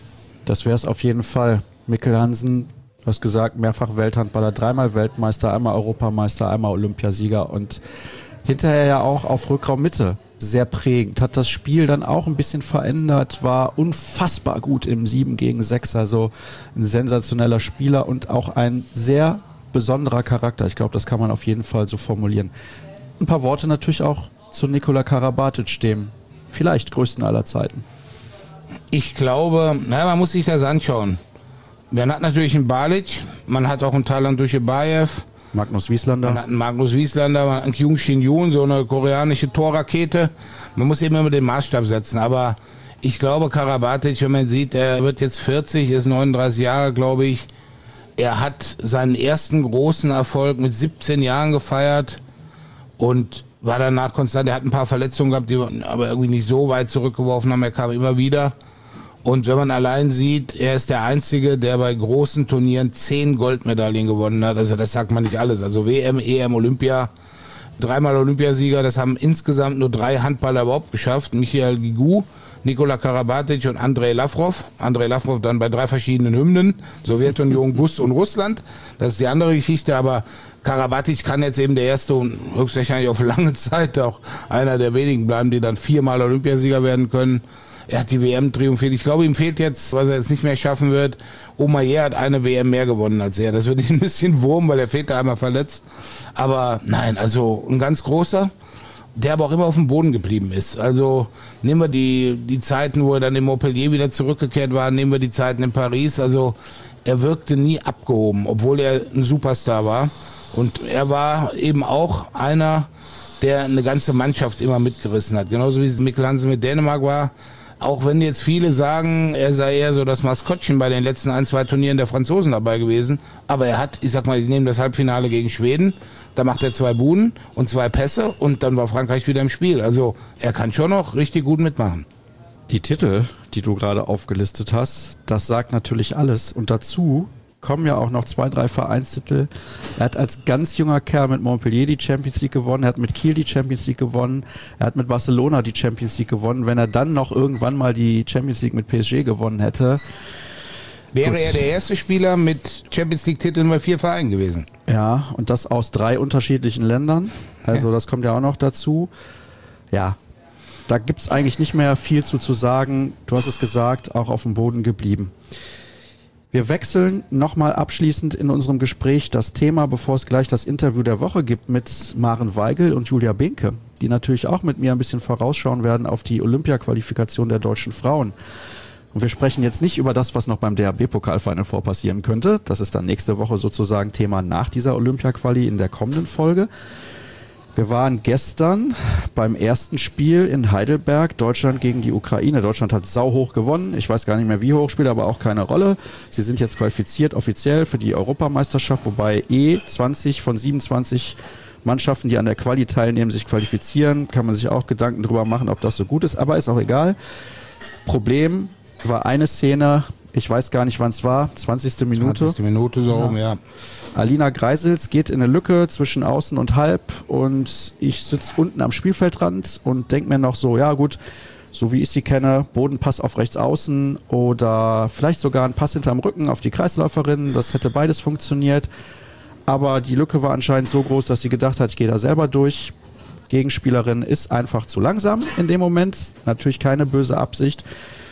Das wäre es auf jeden Fall. Mikkel Hansen, du hast gesagt, mehrfach Welthandballer, 3-mal Weltmeister, einmal Europameister, einmal Olympiasieger und hinterher ja auch auf Rückraummitte sehr prägend. Hat das Spiel dann auch ein bisschen verändert, war unfassbar gut im 7 gegen 6, also ein sensationeller Spieler und auch ein sehr besonderer Charakter. Ich glaube, das kann man auf jeden Fall so formulieren. Ein paar Worte natürlich auch zu Nikola Karabatic, dem vielleicht größten aller Zeiten. Ich glaube, man muss sich das anschauen. Man hat natürlich einen Balic, man hat auch einen Talan Duchebaev, Magnus Wieslander. Man hat einen Magnus Wieslander, man hat einen Kyung Shin Yoon, so eine koreanische Torrakete. Man muss eben immer den Maßstab setzen, aber ich glaube Karabatic, wenn man sieht, er wird jetzt 40, ist 39 Jahre, glaube ich. Er hat seinen ersten großen Erfolg mit 17 Jahren gefeiert und war danach konstant. Er hat ein paar Verletzungen gehabt, die aber irgendwie nicht so weit zurückgeworfen haben. Er kam immer wieder. Und wenn man allein sieht, er ist der Einzige, der bei großen Turnieren 10 Goldmedaillen gewonnen hat. Also das sagt man nicht alles. Also WM, EM, Olympia, 3-mal Olympiasieger. Das haben insgesamt nur 3 Handballer überhaupt geschafft. Michael Guigou, Nikola Karabatic und Andrei Lavrov. Andrei Lavrov dann bei 3 verschiedenen Hymnen. Sowjetunion, GUS und Russland. Das ist die andere Geschichte, aber Karabatic kann jetzt eben der erste und höchstwahrscheinlich auf lange Zeit auch einer der wenigen bleiben, die dann 4-mal Olympiasieger werden können. Er hat die WM triumphiert. Ich glaube, ihm fehlt jetzt, was er jetzt nicht mehr schaffen wird. Omaye hat eine WM mehr gewonnen als er. Das wird ihn ein bisschen wurm, weil er fehlt da einmal verletzt. Aber nein, also ein ganz großer, der aber auch immer auf dem Boden geblieben ist. Also nehmen wir die Zeiten, wo er dann in Montpellier wieder zurückgekehrt war, nehmen wir die Zeiten in Paris. Also er wirkte nie abgehoben, obwohl er ein Superstar war. Und er war eben auch einer, der eine ganze Mannschaft immer mitgerissen hat. Genauso wie es Mikkel Hansen mit Dänemark war. Auch wenn jetzt viele sagen, er sei eher so das Maskottchen bei den letzten 1-2 Turnieren der Franzosen dabei gewesen. Aber er hat, ich sag mal, die nehmen das Halbfinale gegen Schweden. Da macht er 2 Buden und 2 Pässe und dann war Frankreich wieder im Spiel. Also er kann schon noch richtig gut mitmachen. Die Titel, die du gerade aufgelistet hast, das sagt natürlich alles. Und dazu kommen ja auch noch 2, 3 Vereinstitel. Er hat als ganz junger Kerl mit Montpellier die Champions League gewonnen, er hat mit Kiel die Champions League gewonnen, er hat mit Barcelona die Champions League gewonnen. Wenn er dann noch irgendwann mal die Champions League mit PSG gewonnen hätte, wäre er der erste Spieler mit Champions League-Titeln bei 4 Vereinen gewesen. Ja, und das aus 3 unterschiedlichen Ländern. Also das kommt ja auch noch dazu. Ja, da gibt es eigentlich nicht mehr viel zu sagen. Du hast es gesagt, auch auf dem Boden geblieben. Wir wechseln nochmal abschließend in unserem Gespräch das Thema, bevor es gleich das Interview der Woche gibt mit Maren Weigel und Julia Behnke, die natürlich auch mit mir ein bisschen vorausschauen werden auf die Olympia-Qualifikation der deutschen Frauen. Und wir sprechen jetzt nicht über das, was noch beim DHB-Pokal-Final Four passieren könnte. Das ist dann nächste Woche sozusagen Thema nach dieser Olympia-Quali in der kommenden Folge. Wir waren gestern beim ersten Spiel in Heidelberg, Deutschland gegen die Ukraine. Deutschland hat sauhoch gewonnen. Ich weiß gar nicht mehr, wie hoch, spielt aber auch keine Rolle. Sie sind jetzt qualifiziert offiziell für die Europameisterschaft, wobei 20 von 27 Mannschaften, die an der Quali teilnehmen, sich qualifizieren. Kann man sich auch Gedanken drüber machen, ob das so gut ist, aber ist auch egal. Problem war eine Szene, ich weiß gar nicht, wann es war, 20. Minute. 20. Minute so, ja. Alina Greisels geht in eine Lücke zwischen Außen und Halb und ich sitze unten am Spielfeldrand und denke mir noch so, ja gut, so wie ich sie kenne, Bodenpass auf rechts außen oder vielleicht sogar ein Pass hinterm Rücken auf die Kreisläuferin, das hätte beides funktioniert, aber die Lücke war anscheinend so groß, dass sie gedacht hat, ich gehe da selber durch. Gegenspielerin ist einfach zu langsam in dem Moment, natürlich keine böse Absicht.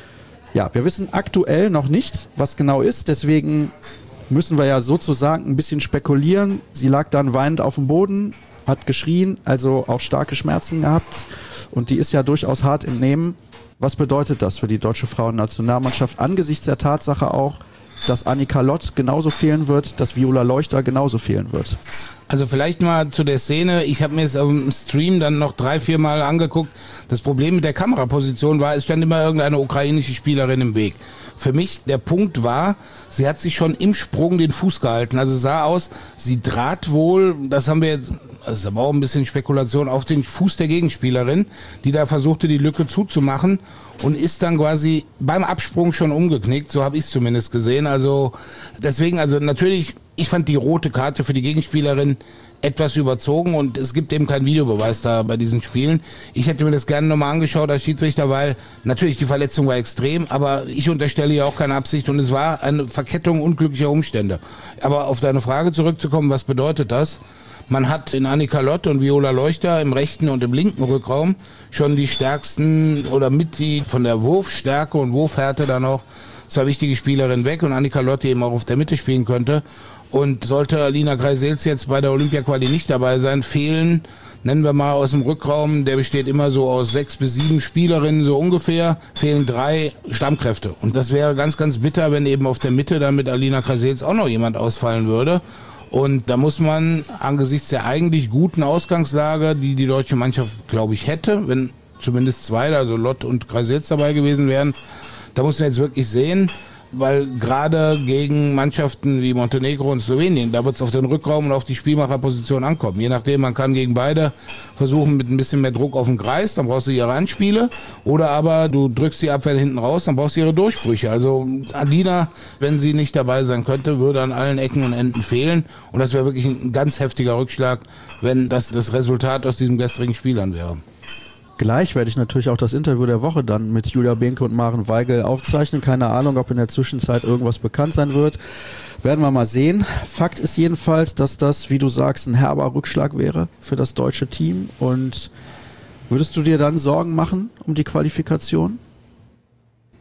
Ja, wir wissen aktuell noch nicht, was genau ist, deswegen müssen wir ja sozusagen ein bisschen spekulieren. Sie lag dann weinend auf dem Boden, hat geschrien, also auch starke Schmerzen gehabt und die ist ja durchaus hart im Nehmen. Was bedeutet das für die deutsche Frauennationalmannschaft angesichts der Tatsache auch, dass Annika Lott genauso fehlen wird, dass Viola Leuchter genauso fehlen wird? Also vielleicht mal zu der Szene. Ich habe mir es auf dem Stream dann noch 3-4 Mal angeguckt. Das Problem mit der Kameraposition war, es stand immer irgendeine ukrainische Spielerin im Weg. Für mich der Punkt war, sie hat sich schon im Sprung den Fuß gehalten. Also sah aus, sie trat wohl, das haben wir jetzt, das ist aber auch ein bisschen Spekulation, auf den Fuß der Gegenspielerin, die da versuchte, die Lücke zuzumachen und ist dann quasi beim Absprung schon umgeknickt. So habe ich es zumindest gesehen. Also deswegen, also natürlich, ich fand die rote Karte für die Gegenspielerin etwas überzogen und es gibt eben keinen Videobeweis da bei diesen Spielen. Ich hätte mir das gerne nochmal angeschaut als Schiedsrichter, weil natürlich die Verletzung war extrem, aber ich unterstelle ja auch keine Absicht und es war eine Verkettung unglücklicher Umstände. Aber auf deine Frage zurückzukommen, was bedeutet das? Man hat in Annika Lott und Viola Leuchter im rechten und im linken Rückraum schon die stärksten oder mit die von der Wurfstärke und Wurfhärte dann auch 2 wichtige Spielerinnen weg und Annika Lott, die eben auch auf der Mitte spielen könnte. Und sollte Alina Greisels jetzt bei der Olympia-Quali nicht dabei sein, fehlen, nennen wir mal aus dem Rückraum, der besteht immer so aus 6 bis 7 Spielerinnen so ungefähr, fehlen 3 Stammkräfte. Und das wäre ganz, ganz bitter, wenn eben auf der Mitte dann mit Alina Greisels auch noch jemand ausfallen würde. Und da muss man angesichts der eigentlich guten Ausgangslage, die die deutsche Mannschaft, glaube ich, hätte, wenn zumindest 2, also Lott und Greisels dabei gewesen wären, da muss man jetzt wirklich sehen, weil gerade gegen Mannschaften wie Montenegro und Slowenien, da wird es auf den Rückraum und auf die Spielmacherposition ankommen. Je nachdem, man kann gegen beide versuchen mit ein bisschen mehr Druck auf den Kreis, dann brauchst du ihre Anspiele, oder aber du drückst die Abwehr hinten raus, dann brauchst du ihre Durchbrüche. Also Alina, wenn sie nicht dabei sein könnte, würde an allen Ecken und Enden fehlen und das wäre wirklich ein ganz heftiger Rückschlag, wenn das Resultat aus diesem gestrigen Spiel dann wäre. Gleich werde ich natürlich auch das Interview der Woche dann mit Julia Behnke und Maren Weigel aufzeichnen. Keine Ahnung, ob in der Zwischenzeit irgendwas bekannt sein wird. Werden wir mal sehen. Fakt ist jedenfalls, dass das, wie du sagst, ein herber Rückschlag wäre für das deutsche Team. Und würdest du dir dann Sorgen machen um die Qualifikation?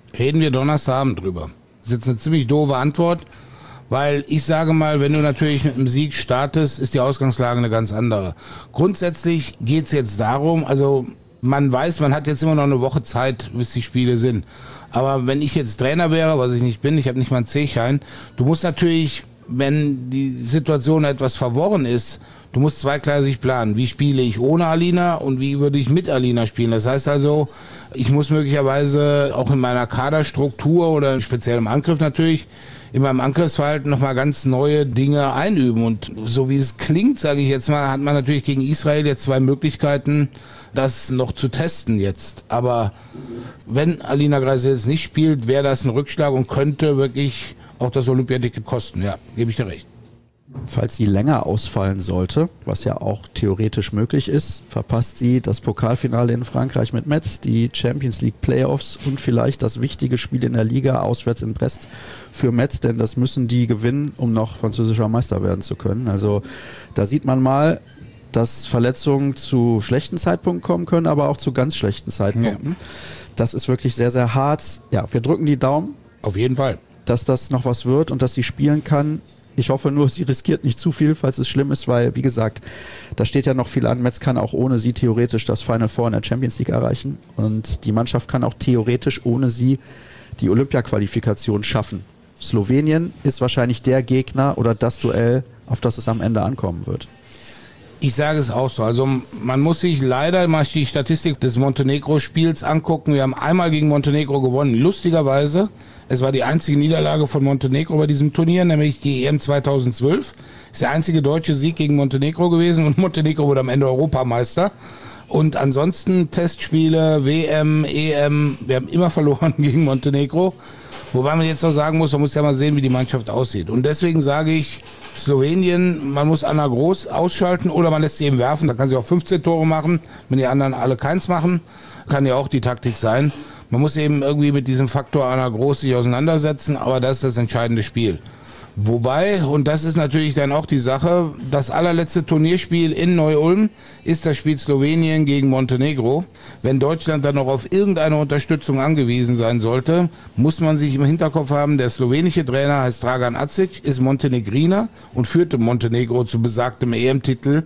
Reden wir Donnerstagabend drüber. Das ist jetzt eine ziemlich doofe Antwort, weil ich sage mal, wenn du natürlich mit einem Sieg startest, ist die Ausgangslage eine ganz andere. Grundsätzlich geht's jetzt darum, also man weiß, man hat jetzt immer noch eine Woche Zeit, bis die Spiele sind. Aber wenn ich jetzt Trainer wäre, was ich nicht bin, ich habe nicht mal einen C-Schein, du musst natürlich, wenn die Situation etwas verworren ist, du musst zweigleisig planen. Wie spiele ich ohne Alina und wie würde ich mit Alina spielen? Das heißt also, ich muss möglicherweise auch in meiner Kaderstruktur oder speziell im Angriff natürlich, in meinem Angriffsverhalten nochmal ganz neue Dinge einüben. Und so wie es klingt, sage ich jetzt mal, hat man natürlich gegen Israel jetzt 2 Möglichkeiten, das noch zu testen jetzt. Aber wenn Alina Greisel jetzt nicht spielt, wäre das ein Rückschlag und könnte wirklich auch das Olympiaticket kosten. Ja, gebe ich dir recht. Falls sie länger ausfallen sollte, was ja auch theoretisch möglich ist, verpasst sie das Pokalfinale in Frankreich mit Metz, die Champions League Playoffs und vielleicht das wichtige Spiel in der Liga auswärts in Brest für Metz, denn das müssen die gewinnen, um noch französischer Meister werden zu können. Also da sieht man mal, dass Verletzungen zu schlechten Zeitpunkten kommen können, aber auch zu ganz schlechten Zeitpunkten. Ja. Das ist wirklich sehr, sehr hart. Ja, wir drücken die Daumen. Auf jeden Fall. Dass das noch was wird und dass sie spielen kann. Ich hoffe nur, sie riskiert nicht zu viel, falls es schlimm ist, weil, wie gesagt, da steht ja noch viel an. Metz kann auch ohne sie theoretisch das Final Four in der Champions League erreichen. Und die Mannschaft kann auch theoretisch ohne sie die Olympia-Qualifikation schaffen. Slowenien ist wahrscheinlich der Gegner oder das Duell, auf das es am Ende ankommen wird. Ich sage es auch so. Also man muss sich leider mal die Statistik des Montenegro-Spiels angucken. Wir haben einmal gegen Montenegro gewonnen. Lustigerweise, es war die einzige Niederlage von Montenegro bei diesem Turnier, nämlich die EM 2012. Ist der einzige deutsche Sieg gegen Montenegro gewesen und Montenegro wurde am Ende Europameister. Und ansonsten Testspiele, WM, EM, wir haben immer verloren gegen Montenegro. Wobei man jetzt noch sagen muss, man muss ja mal sehen, wie die Mannschaft aussieht. Und deswegen sage ich, Slowenien, man muss Anna Groß ausschalten oder man lässt sie eben werfen. Da kann sie auch 15 Tore machen, wenn die anderen alle keins machen. Kann ja auch die Taktik sein. Man muss eben irgendwie mit diesem Faktor Anna Groß sich auseinandersetzen, aber das ist das entscheidende Spiel. Wobei, und das ist natürlich dann auch die Sache, das allerletzte Turnierspiel in Neu-Ulm ist das Spiel Slowenien gegen Montenegro. Wenn Deutschland dann noch auf irgendeine Unterstützung angewiesen sein sollte, muss man sich im Hinterkopf haben, der slowenische Trainer heißt Dragan Acic, ist Montenegriner und führte Montenegro zu besagtem EM-Titel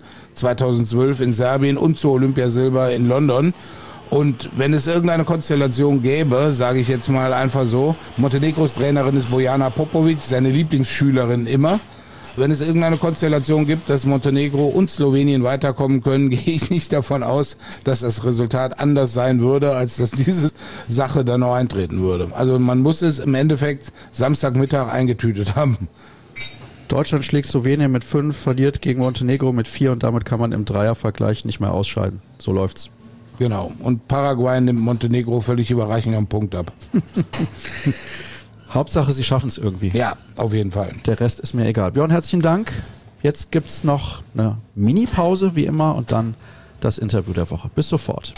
2012 in Serbien und zu Olympiasilber in London. Und wenn es irgendeine Konstellation gäbe, sage ich jetzt mal einfach so, Montenegros Trainerin ist Bojana Popovic, seine Lieblingsschülerin immer. Wenn es irgendeine Konstellation gibt, dass Montenegro und Slowenien weiterkommen können, gehe ich nicht davon aus, dass das Resultat anders sein würde, als dass diese Sache dann noch eintreten würde. Also man muss es im Endeffekt Samstagmittag eingetütet haben. Deutschland schlägt Slowenien mit 5, verliert gegen Montenegro mit 4 und damit kann man im Dreiervergleich nicht mehr ausscheiden. So läuft's. Genau. Und Paraguay nimmt Montenegro völlig überraschend am Punkt ab. Hauptsache, sie schaffen es irgendwie. Ja, auf jeden Fall. Der Rest ist mir egal. Björn, herzlichen Dank. Jetzt gibt's noch eine Mini-Pause, wie immer, und dann das Interview der Woche. Bis sofort.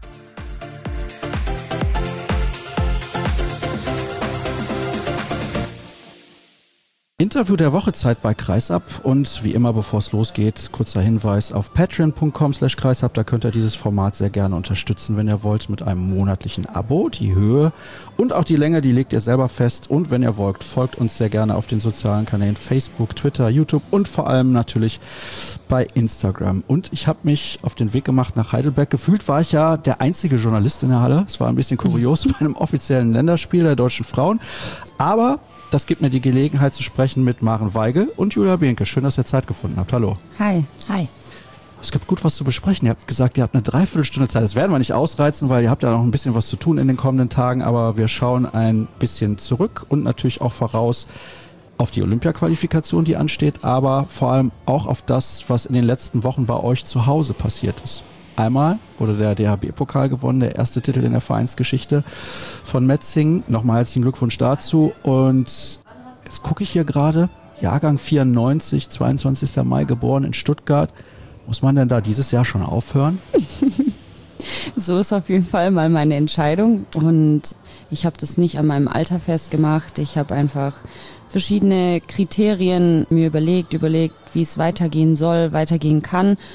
Interview der Woche, Zeit bei Kreisab, und wie immer, bevor es losgeht, kurzer Hinweis auf patreon.com/kreisab, da könnt ihr dieses Format sehr gerne unterstützen, wenn ihr wollt, mit einem monatlichen Abo. Die Höhe und auch die Länge, die legt ihr selber fest, und wenn ihr wollt, folgt uns sehr gerne auf den sozialen Kanälen Facebook, Twitter, YouTube und vor allem natürlich bei Instagram. Und ich habe mich auf den Weg gemacht nach Heidelberg. Gefühlt war ich ja der einzige Journalist in der Halle. Es war ein bisschen kurios bei einem offiziellen Länderspiel der deutschen Frauen, aber das gibt mir die Gelegenheit zu sprechen mit Maren Weigel und Julia Behnke. Schön, dass ihr Zeit gefunden habt. Hallo. Hi. Hi. Es gibt gut was zu besprechen. Ihr habt gesagt, ihr habt eine Dreiviertelstunde Zeit. Das werden wir nicht ausreizen, weil ihr habt ja noch ein bisschen was zu tun in den kommenden Tagen. Aber wir schauen ein bisschen zurück und natürlich auch voraus auf die Olympia-Qualifikation, die ansteht, aber vor allem auch auf das, was in den letzten Wochen bei euch zu Hause passiert ist. Einmal wurde der DHB-Pokal gewonnen, der erste Titel in der Vereinsgeschichte von Metzingen. Nochmal herzlichen Glückwunsch dazu. Und jetzt gucke ich hier gerade, Jahrgang 94, 22. Mai geboren in Stuttgart. Muss man denn da dieses Jahr schon aufhören? So ist auf jeden Fall mal meine Entscheidung. Und ich habe das nicht an meinem Alter festgemacht. Ich habe einfach verschiedene Kriterien mir überlegt, wie es weitergehen soll, weitergehen kann.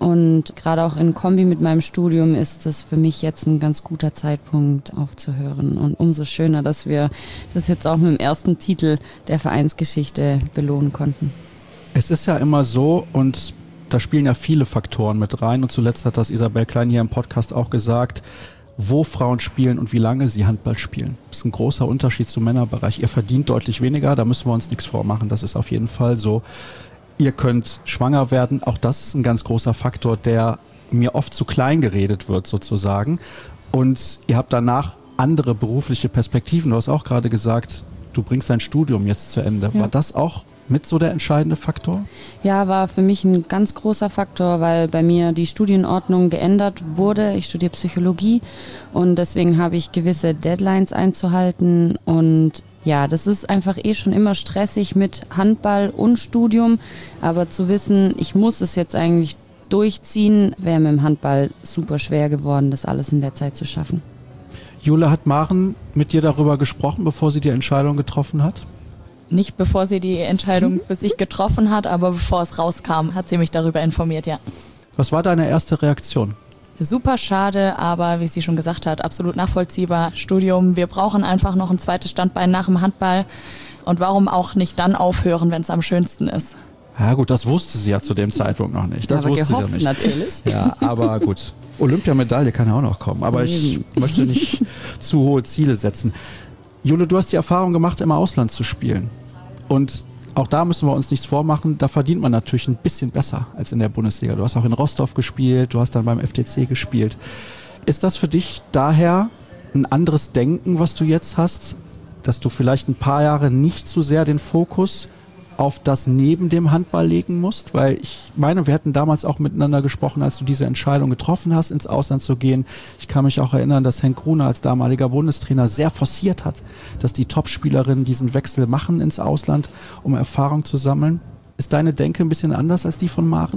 Und gerade auch in Kombi mit meinem Studium ist es für mich jetzt ein ganz guter Zeitpunkt aufzuhören. Und umso schöner, dass wir das jetzt auch mit dem ersten Titel der Vereinsgeschichte belohnen konnten. Es ist ja immer so, und da spielen ja viele Faktoren mit rein. Und zuletzt hat das Isabel Klein hier im Podcast auch gesagt, wo Frauen spielen und wie lange sie Handball spielen. Das ist ein großer Unterschied zum Männerbereich. Ihr verdient deutlich weniger, da müssen wir uns nichts vormachen. Das ist auf jeden Fall so. Ihr könnt schwanger werden. Auch das ist ein ganz großer Faktor, der mir oft zu klein geredet wird sozusagen. Und ihr habt danach andere berufliche Perspektiven. Du hast auch gerade gesagt, du bringst dein Studium jetzt zu Ende. Ja. War das auch mit so der entscheidende Faktor? Ja, war für mich ein ganz großer Faktor, weil bei mir die Studienordnung geändert wurde. Ich studiere Psychologie und deswegen habe ich gewisse Deadlines einzuhalten. Und ja, das ist einfach schon immer stressig mit Handball und Studium. Aber zu wissen, ich muss es jetzt eigentlich durchziehen, wäre mit dem Handball super schwer geworden, das alles in der Zeit zu schaffen. Jule, hat Maren mit dir darüber gesprochen, bevor sie die Entscheidung getroffen hat? Nicht bevor sie die Entscheidung für sich getroffen hat, aber bevor es rauskam, hat sie mich darüber informiert, ja. Was war deine erste Reaktion? Super schade, aber wie sie schon gesagt hat, absolut nachvollziehbar. Studium, wir brauchen einfach noch ein zweites Standbein nach dem Handball. Und warum auch nicht dann aufhören, wenn es am schönsten ist? Ja gut, das wusste sie ja zu dem Zeitpunkt noch nicht. Das aber wusste gehofft, sie ja nicht. Natürlich. Ja, aber gut. Olympiamedaille kann ja auch noch kommen. Aber ich möchte nicht zu hohe Ziele setzen. Jule, du hast die Erfahrung gemacht, im Ausland zu spielen. Und auch da müssen wir uns nichts vormachen, da verdient man natürlich ein bisschen besser als in der Bundesliga. Du hast auch in Rostov gespielt, du hast dann beim FTC gespielt. Ist das für dich daher ein anderes Denken, was du jetzt hast, dass du vielleicht ein paar Jahre nicht zu sehr den Fokus auf das neben dem Handball legen musst? Weil ich meine, wir hatten damals auch miteinander gesprochen, als du diese Entscheidung getroffen hast, ins Ausland zu gehen. Ich kann mich auch erinnern, dass Henk Gruner als damaliger Bundestrainer sehr forciert hat, dass die Topspielerinnen diesen Wechsel machen ins Ausland, um Erfahrung zu sammeln. Ist deine Denke ein bisschen anders als die von Maren?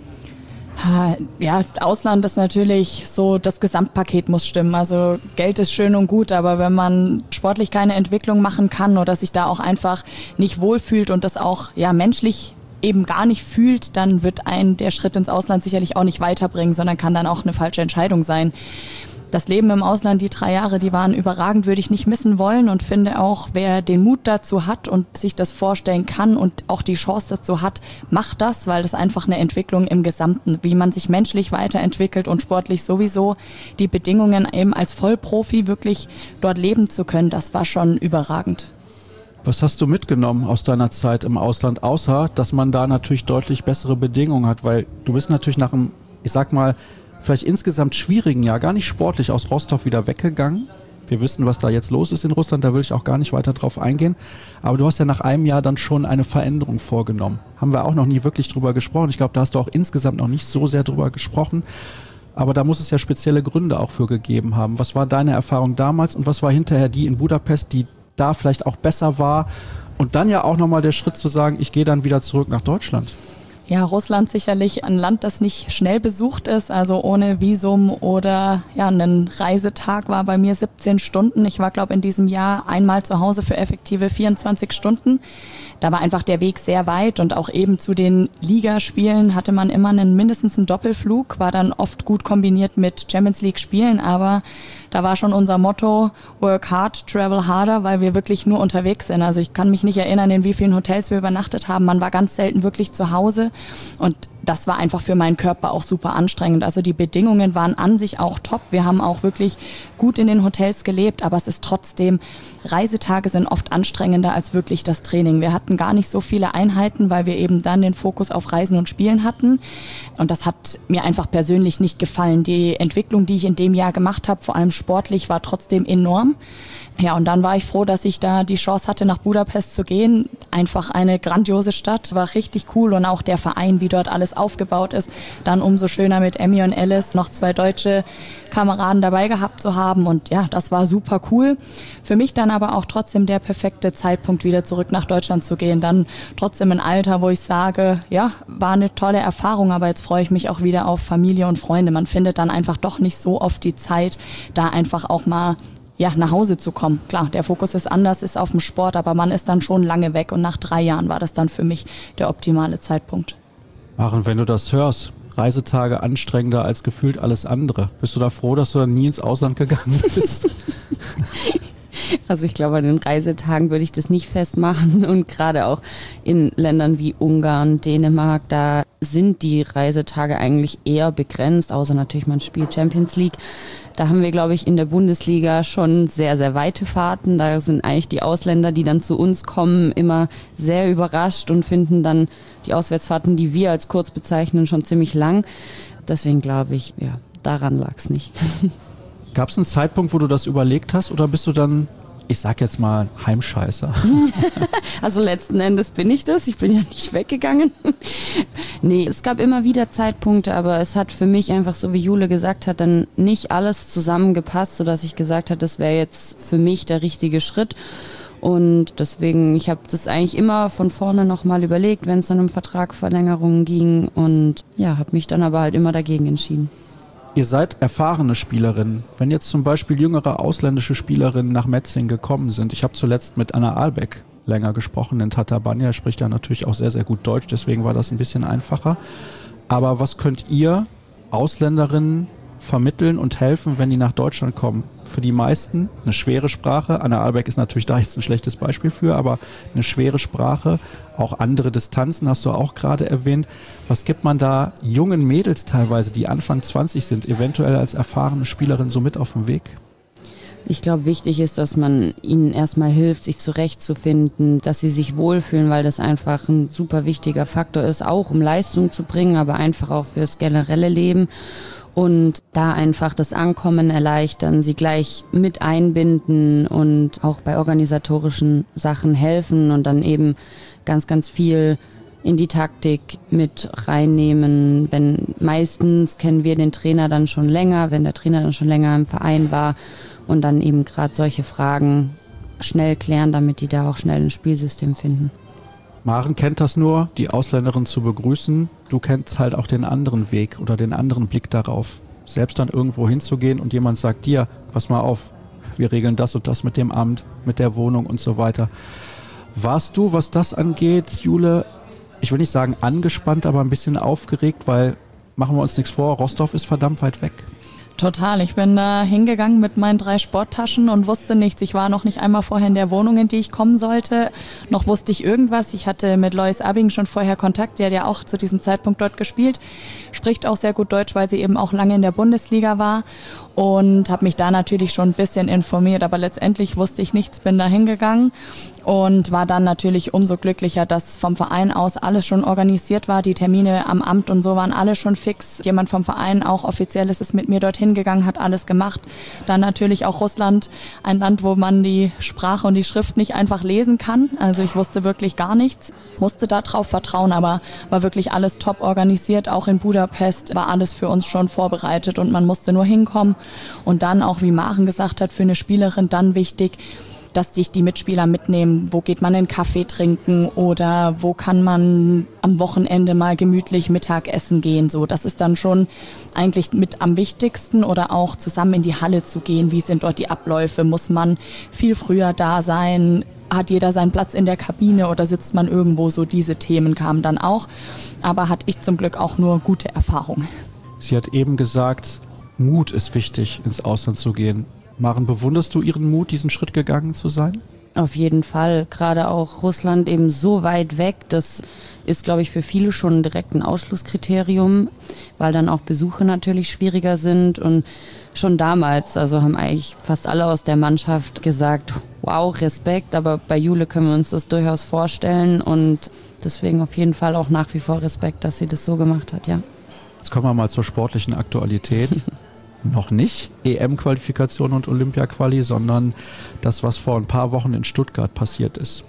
Ja, Ausland ist natürlich so, das Gesamtpaket muss stimmen. Also Geld ist schön und gut, aber wenn man sportlich keine Entwicklung machen kann oder sich da auch einfach nicht wohlfühlt und das auch ja menschlich eben gar nicht fühlt, dann wird einen der Schritt ins Ausland sicherlich auch nicht weiterbringen, sondern kann dann auch eine falsche Entscheidung sein. Das Leben im Ausland, die 3 Jahre, die waren überragend, würde ich nicht missen wollen und finde auch, wer den Mut dazu hat und sich das vorstellen kann und auch die Chance dazu hat, macht das, weil das einfach eine Entwicklung im Gesamten, wie man sich menschlich weiterentwickelt und sportlich sowieso, die Bedingungen eben als Vollprofi wirklich dort leben zu können, das war schon überragend. Was hast du mitgenommen aus deiner Zeit im Ausland, außer dass man da natürlich deutlich bessere Bedingungen hat, weil du bist natürlich nach einem, ich sag mal, vielleicht insgesamt schwierigen Jahr, gar nicht sportlich aus Rostov wieder weggegangen. Wir wissen, was da jetzt los ist in Russland, da will ich auch gar nicht weiter drauf eingehen. Aber du hast ja nach einem Jahr dann schon eine Veränderung vorgenommen. Haben wir auch noch nie wirklich drüber gesprochen. Ich glaube, da hast du auch insgesamt noch nicht so sehr drüber gesprochen. Aber da muss es ja spezielle Gründe auch für gegeben haben. Was war deine Erfahrung damals und was war hinterher die in Budapest, die da vielleicht auch besser war? Und dann ja auch nochmal der Schritt zu sagen, ich gehe dann wieder zurück nach Deutschland. Ja, Russland sicherlich ein Land, das nicht schnell besucht ist, also ohne Visum oder ja, ein Reisetag war bei mir 17 Stunden. Ich war, glaube ich, in diesem Jahr einmal zu Hause für effektive 24 Stunden. Da war einfach der Weg sehr weit und auch eben zu den Ligaspielen hatte man immer mindestens einen Doppelflug, war dann oft gut kombiniert mit Champions League Spielen, aber da war schon unser Motto, work hard, travel harder, weil wir wirklich nur unterwegs sind. Also ich kann mich nicht erinnern, in wie vielen Hotels wir übernachtet haben. Man war ganz selten wirklich zu Hause und das war einfach für meinen Körper auch super anstrengend. Also die Bedingungen waren an sich auch top. Wir haben auch wirklich gut in den Hotels gelebt, aber es ist trotzdem, Reisetage sind oft anstrengender als wirklich das Training. Wir hatten gar nicht so viele Einheiten, weil wir eben dann den Fokus auf Reisen und Spielen hatten. Und das hat mir einfach persönlich nicht gefallen. Die Entwicklung, die ich in dem Jahr gemacht habe, vor allem sportlich, war trotzdem enorm. Ja, und dann war ich froh, dass ich da die Chance hatte, nach Budapest zu gehen. Einfach eine grandiose Stadt, war richtig cool und auch der Verein, wie dort alles aufgebaut ist. Dann umso schöner mit Emmy und Alice noch 2 deutsche Kameraden dabei gehabt zu haben und ja, das war super cool. Für mich dann aber auch trotzdem der perfekte Zeitpunkt, wieder zurück nach Deutschland zu gehen. Dann trotzdem ein Alter, wo ich sage, ja, war eine tolle Erfahrung, aber jetzt freue ich mich auch wieder auf Familie und Freunde. Man findet dann einfach doch nicht so oft die Zeit, da einfach auch mal nach Hause zu kommen. Klar, der Fokus ist anders, ist auf dem Sport, aber man ist dann schon lange weg und nach 3 Jahren war das dann für mich der optimale Zeitpunkt. Maren, wenn du das hörst, Reisetage anstrengender als gefühlt alles andere. Bist du da froh, dass du dann nie ins Ausland gegangen bist? Also ich glaube, an den Reisetagen würde ich das nicht festmachen und gerade auch in Ländern wie Ungarn, Dänemark, da sind die Reisetage eigentlich eher begrenzt, außer natürlich man spielt Champions League. Da haben wir, glaube ich, in der Bundesliga schon sehr, sehr weite Fahrten. Da sind eigentlich die Ausländer, die dann zu uns kommen, immer sehr überrascht und finden dann die Auswärtsfahrten, die wir als kurz bezeichnen, schon ziemlich lang. Deswegen glaube ich, ja, daran lag es nicht. Gab es einen Zeitpunkt, wo du das überlegt hast oder bist du dann, ich sag jetzt mal, Heimscheißer? Also letzten Endes bin ich das. Ich bin ja nicht weggegangen. Nee, es gab immer wieder Zeitpunkte, aber es hat für mich einfach, so wie Jule gesagt hat, dann nicht alles zusammengepasst, sodass ich gesagt habe, das wäre jetzt für mich der richtige Schritt. Und deswegen, ich habe das eigentlich immer von vorne nochmal überlegt, wenn es dann um Vertragsverlängerungen ging und ja, habe mich dann aber halt immer dagegen entschieden. Ihr seid erfahrene Spielerinnen. Wenn jetzt zum Beispiel jüngere ausländische Spielerinnen nach Metzingen gekommen sind, ich habe zuletzt mit Anna Ahlbeck länger gesprochen in Tatabánya, spricht ja natürlich auch sehr, sehr gut Deutsch, deswegen war das ein bisschen einfacher. Aber was könnt ihr Ausländerinnen vermitteln und helfen, wenn die nach Deutschland kommen? Für die meisten eine schwere Sprache. Anna Ahlbeck ist natürlich da jetzt ein schlechtes Beispiel für, aber eine schwere Sprache. Auch andere Distanzen hast du auch gerade erwähnt. Was gibt man da jungen Mädels teilweise, die Anfang 20 sind, eventuell als erfahrene Spielerin so mit auf den Weg? Ich glaube, wichtig ist, dass man ihnen erstmal hilft, sich zurechtzufinden, dass sie sich wohlfühlen, weil das einfach ein super wichtiger Faktor ist, auch um Leistung zu bringen, aber einfach auch fürs generelle Leben. Und da einfach das Ankommen erleichtern, sie gleich mit einbinden und auch bei organisatorischen Sachen helfen und dann eben ganz, ganz viel in die Taktik mit reinnehmen. Wenn meistens kennen wir den Trainer dann schon länger, wenn der Trainer dann schon länger im Verein war und dann eben gerade solche Fragen schnell klären, damit die da auch schnell ein Spielsystem finden. Maren kennt das nur, die Ausländerin zu begrüßen. Du kennst halt auch den anderen Weg oder den anderen Blick darauf. Selbst dann irgendwo hinzugehen und jemand sagt dir, pass mal auf, wir regeln das und das mit dem Amt, mit der Wohnung und so weiter. Warst du, was das angeht, Jule, ich will nicht sagen angespannt, aber ein bisschen aufgeregt, weil, machen wir uns nichts vor, Rostov ist verdammt weit weg. Total. Ich bin da hingegangen mit meinen 3 Sporttaschen und wusste nichts. Ich war noch nicht einmal vorher in der Wohnung, in die ich kommen sollte. Noch wusste ich irgendwas. Ich hatte mit Lois Abing schon vorher Kontakt. Die hat ja auch zu diesem Zeitpunkt dort gespielt. Spricht auch sehr gut Deutsch, weil sie eben auch lange in der Bundesliga war. Und habe mich da natürlich schon ein bisschen informiert. Aber letztendlich wusste ich nichts, bin da hingegangen und war dann natürlich umso glücklicher, dass vom Verein aus alles schon organisiert war. Die Termine am Amt und so waren alle schon fix. Jemand vom Verein, auch offiziell, ist es mit mir dorthin gegangen, hat alles gemacht. Dann natürlich auch Russland, ein Land, wo man die Sprache und die Schrift nicht einfach lesen kann. Also ich wusste wirklich gar nichts, musste darauf vertrauen, aber war wirklich alles top organisiert. Auch in Budapest war alles für uns schon vorbereitet und man musste nur hinkommen. Und dann auch, wie Maren gesagt hat, für eine Spielerin dann wichtig, dass sich die Mitspieler mitnehmen. Wo geht man einen Kaffee trinken oder wo kann man am Wochenende mal gemütlich Mittagessen gehen? So, das ist dann schon eigentlich mit am wichtigsten, oder auch zusammen in die Halle zu gehen. Wie sind dort die Abläufe? Muss man viel früher da sein? Hat jeder seinen Platz in der Kabine oder sitzt man irgendwo? So, diese Themen kamen dann auch. Aber hatte ich zum Glück auch nur gute Erfahrungen. Sie hat eben gesagt, Mut ist wichtig, ins Ausland zu gehen. Maren, bewunderst du ihren Mut, diesen Schritt gegangen zu sein? Auf jeden Fall. Gerade auch Russland eben so weit weg, das ist, glaube ich, für viele schon direkt ein Ausschlusskriterium, weil dann auch Besuche natürlich schwieriger sind. Und schon damals, also haben eigentlich fast alle aus der Mannschaft gesagt, wow, Respekt, aber bei Jule können wir uns das durchaus vorstellen und deswegen auf jeden Fall auch nach wie vor Respekt, dass sie das so gemacht hat, ja. Jetzt kommen wir mal zur sportlichen Aktualität. Noch nicht EM-Qualifikation und Olympia-Quali, sondern das, was vor ein paar Wochen in Stuttgart passiert ist.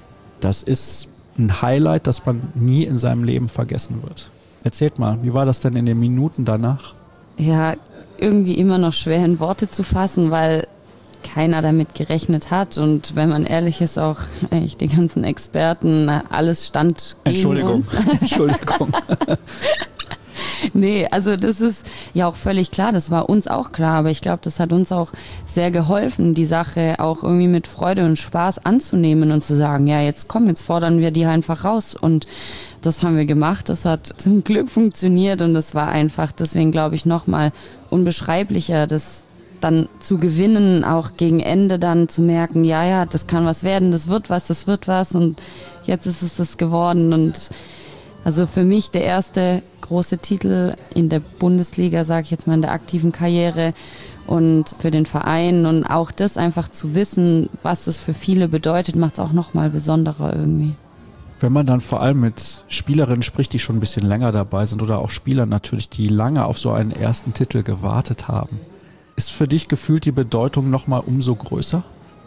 Das ist ein Highlight, das man nie in seinem Leben vergessen wird. Erzählt mal, wie war das denn in den Minuten danach? Ja, irgendwie immer noch schwer in Worte zu fassen, weil keiner damit gerechnet hat und wenn man ehrlich ist, auch eigentlich die ganzen Experten, alles stand gegen uns. Entschuldigung. Nee, also das ist ja auch völlig klar, das war uns auch klar, aber ich glaube, das hat uns auch sehr geholfen, die Sache auch irgendwie mit Freude und Spaß anzunehmen und zu sagen, ja, jetzt fordern wir die einfach raus, und das haben wir gemacht, das hat zum Glück funktioniert, und das war einfach, deswegen glaube ich, nochmal unbeschreiblicher, das dann zu gewinnen, auch gegen Ende dann zu merken, ja, das kann was werden, das wird was, und jetzt ist es das geworden. Und also für mich der erste große Titel in der Bundesliga, sage ich jetzt mal, in der aktiven Karriere, und für den Verein, und auch das einfach zu wissen, was das für viele bedeutet, macht es auch nochmal besonderer irgendwie. Wenn man dann vor allem mit Spielerinnen spricht, die schon ein bisschen länger dabei sind, oder auch Spielern natürlich, die lange auf so einen ersten Titel gewartet haben, ist für dich gefühlt die Bedeutung nochmal umso größer?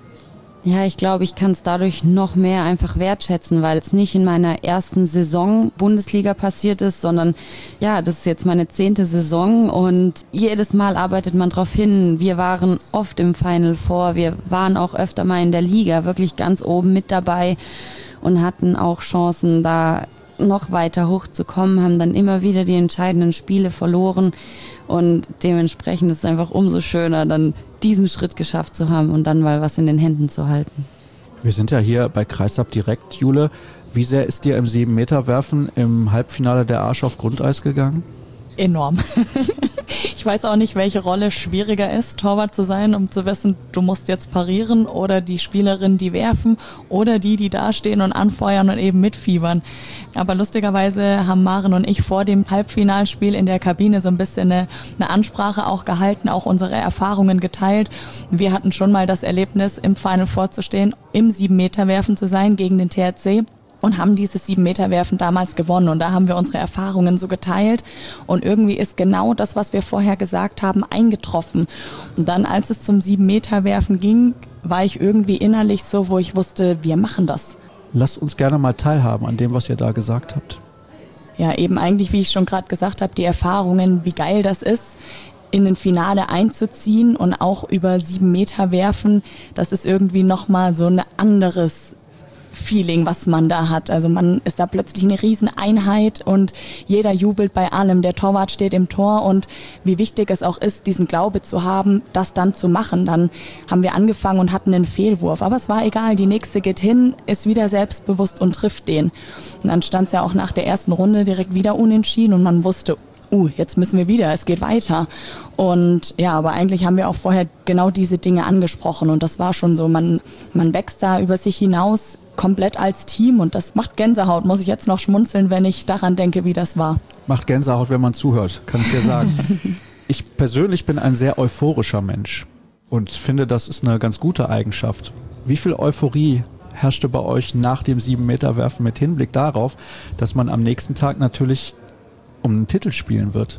Ja, ich glaube, ich kann es dadurch noch mehr einfach wertschätzen, weil es nicht in meiner ersten Saison Bundesliga passiert ist, sondern ja, das ist jetzt meine 10. Saison, und jedes Mal arbeitet man drauf hin. Wir waren oft im Final Four, wir waren auch öfter mal in der Liga, wirklich ganz oben mit dabei und hatten auch Chancen, da noch weiter hochzukommen, haben dann immer wieder die entscheidenden Spiele verloren, und dementsprechend ist es einfach umso schöner, dann diesen Schritt geschafft zu haben und dann mal was in den Händen zu halten. Wir sind ja hier bei Kreisab direkt, Jule. Wie sehr ist dir im 7-Meter-Werfen im Halbfinale der Arsch auf Grundeis gegangen? Enorm. Ich weiß auch nicht, welche Rolle schwieriger ist, Torwart zu sein, um zu wissen, du musst jetzt parieren, oder die Spielerin, die werfen, oder die dastehen und anfeuern und eben mitfiebern. Aber lustigerweise haben Maren und ich vor dem Halbfinalspiel in der Kabine so ein bisschen eine Ansprache auch gehalten, auch unsere Erfahrungen geteilt. Wir hatten schon mal das Erlebnis, im Final Four zu stehen, im 7-Meter-Werfen zu sein gegen den THC. Und haben dieses 7-Meter-Werfen damals gewonnen. Und da haben wir unsere Erfahrungen so geteilt. Und irgendwie ist genau das, was wir vorher gesagt haben, eingetroffen. Und dann, als es zum 7-Meter-Werfen ging, war ich irgendwie innerlich so, wo ich wusste, wir machen das. Lasst uns gerne mal teilhaben an dem, was ihr da gesagt habt. Ja, eben eigentlich, wie ich schon gerade gesagt habe, die Erfahrungen, wie geil das ist, in ein Finale einzuziehen und auch über 7 Meter werfen. Das ist irgendwie nochmal so ein anderes Feeling, was man da hat. Also man ist da plötzlich eine Rieseneinheit und jeder jubelt bei allem. Der Torwart steht im Tor, und wie wichtig es auch ist, diesen Glaube zu haben, das dann zu machen. Dann haben wir angefangen und hatten einen Fehlwurf, aber es war egal, die nächste geht hin, ist wieder selbstbewusst und trifft den. Und dann stand es ja auch nach der ersten Runde direkt wieder unentschieden und man wusste, jetzt müssen wir wieder, es geht weiter. Und ja, aber eigentlich haben wir auch vorher genau diese Dinge angesprochen, und das war schon so, man wächst da über sich hinaus komplett als Team, und das macht Gänsehaut, muss ich jetzt noch schmunzeln, wenn ich daran denke, wie das war. Macht Gänsehaut, wenn man zuhört, kann ich dir sagen. Ich persönlich bin ein sehr euphorischer Mensch und finde, das ist eine ganz gute Eigenschaft. Wie viel Euphorie herrschte bei euch nach dem 7-Meter-Werfen mit Hinblick darauf, dass man am nächsten Tag natürlich um einen Titel spielen wird?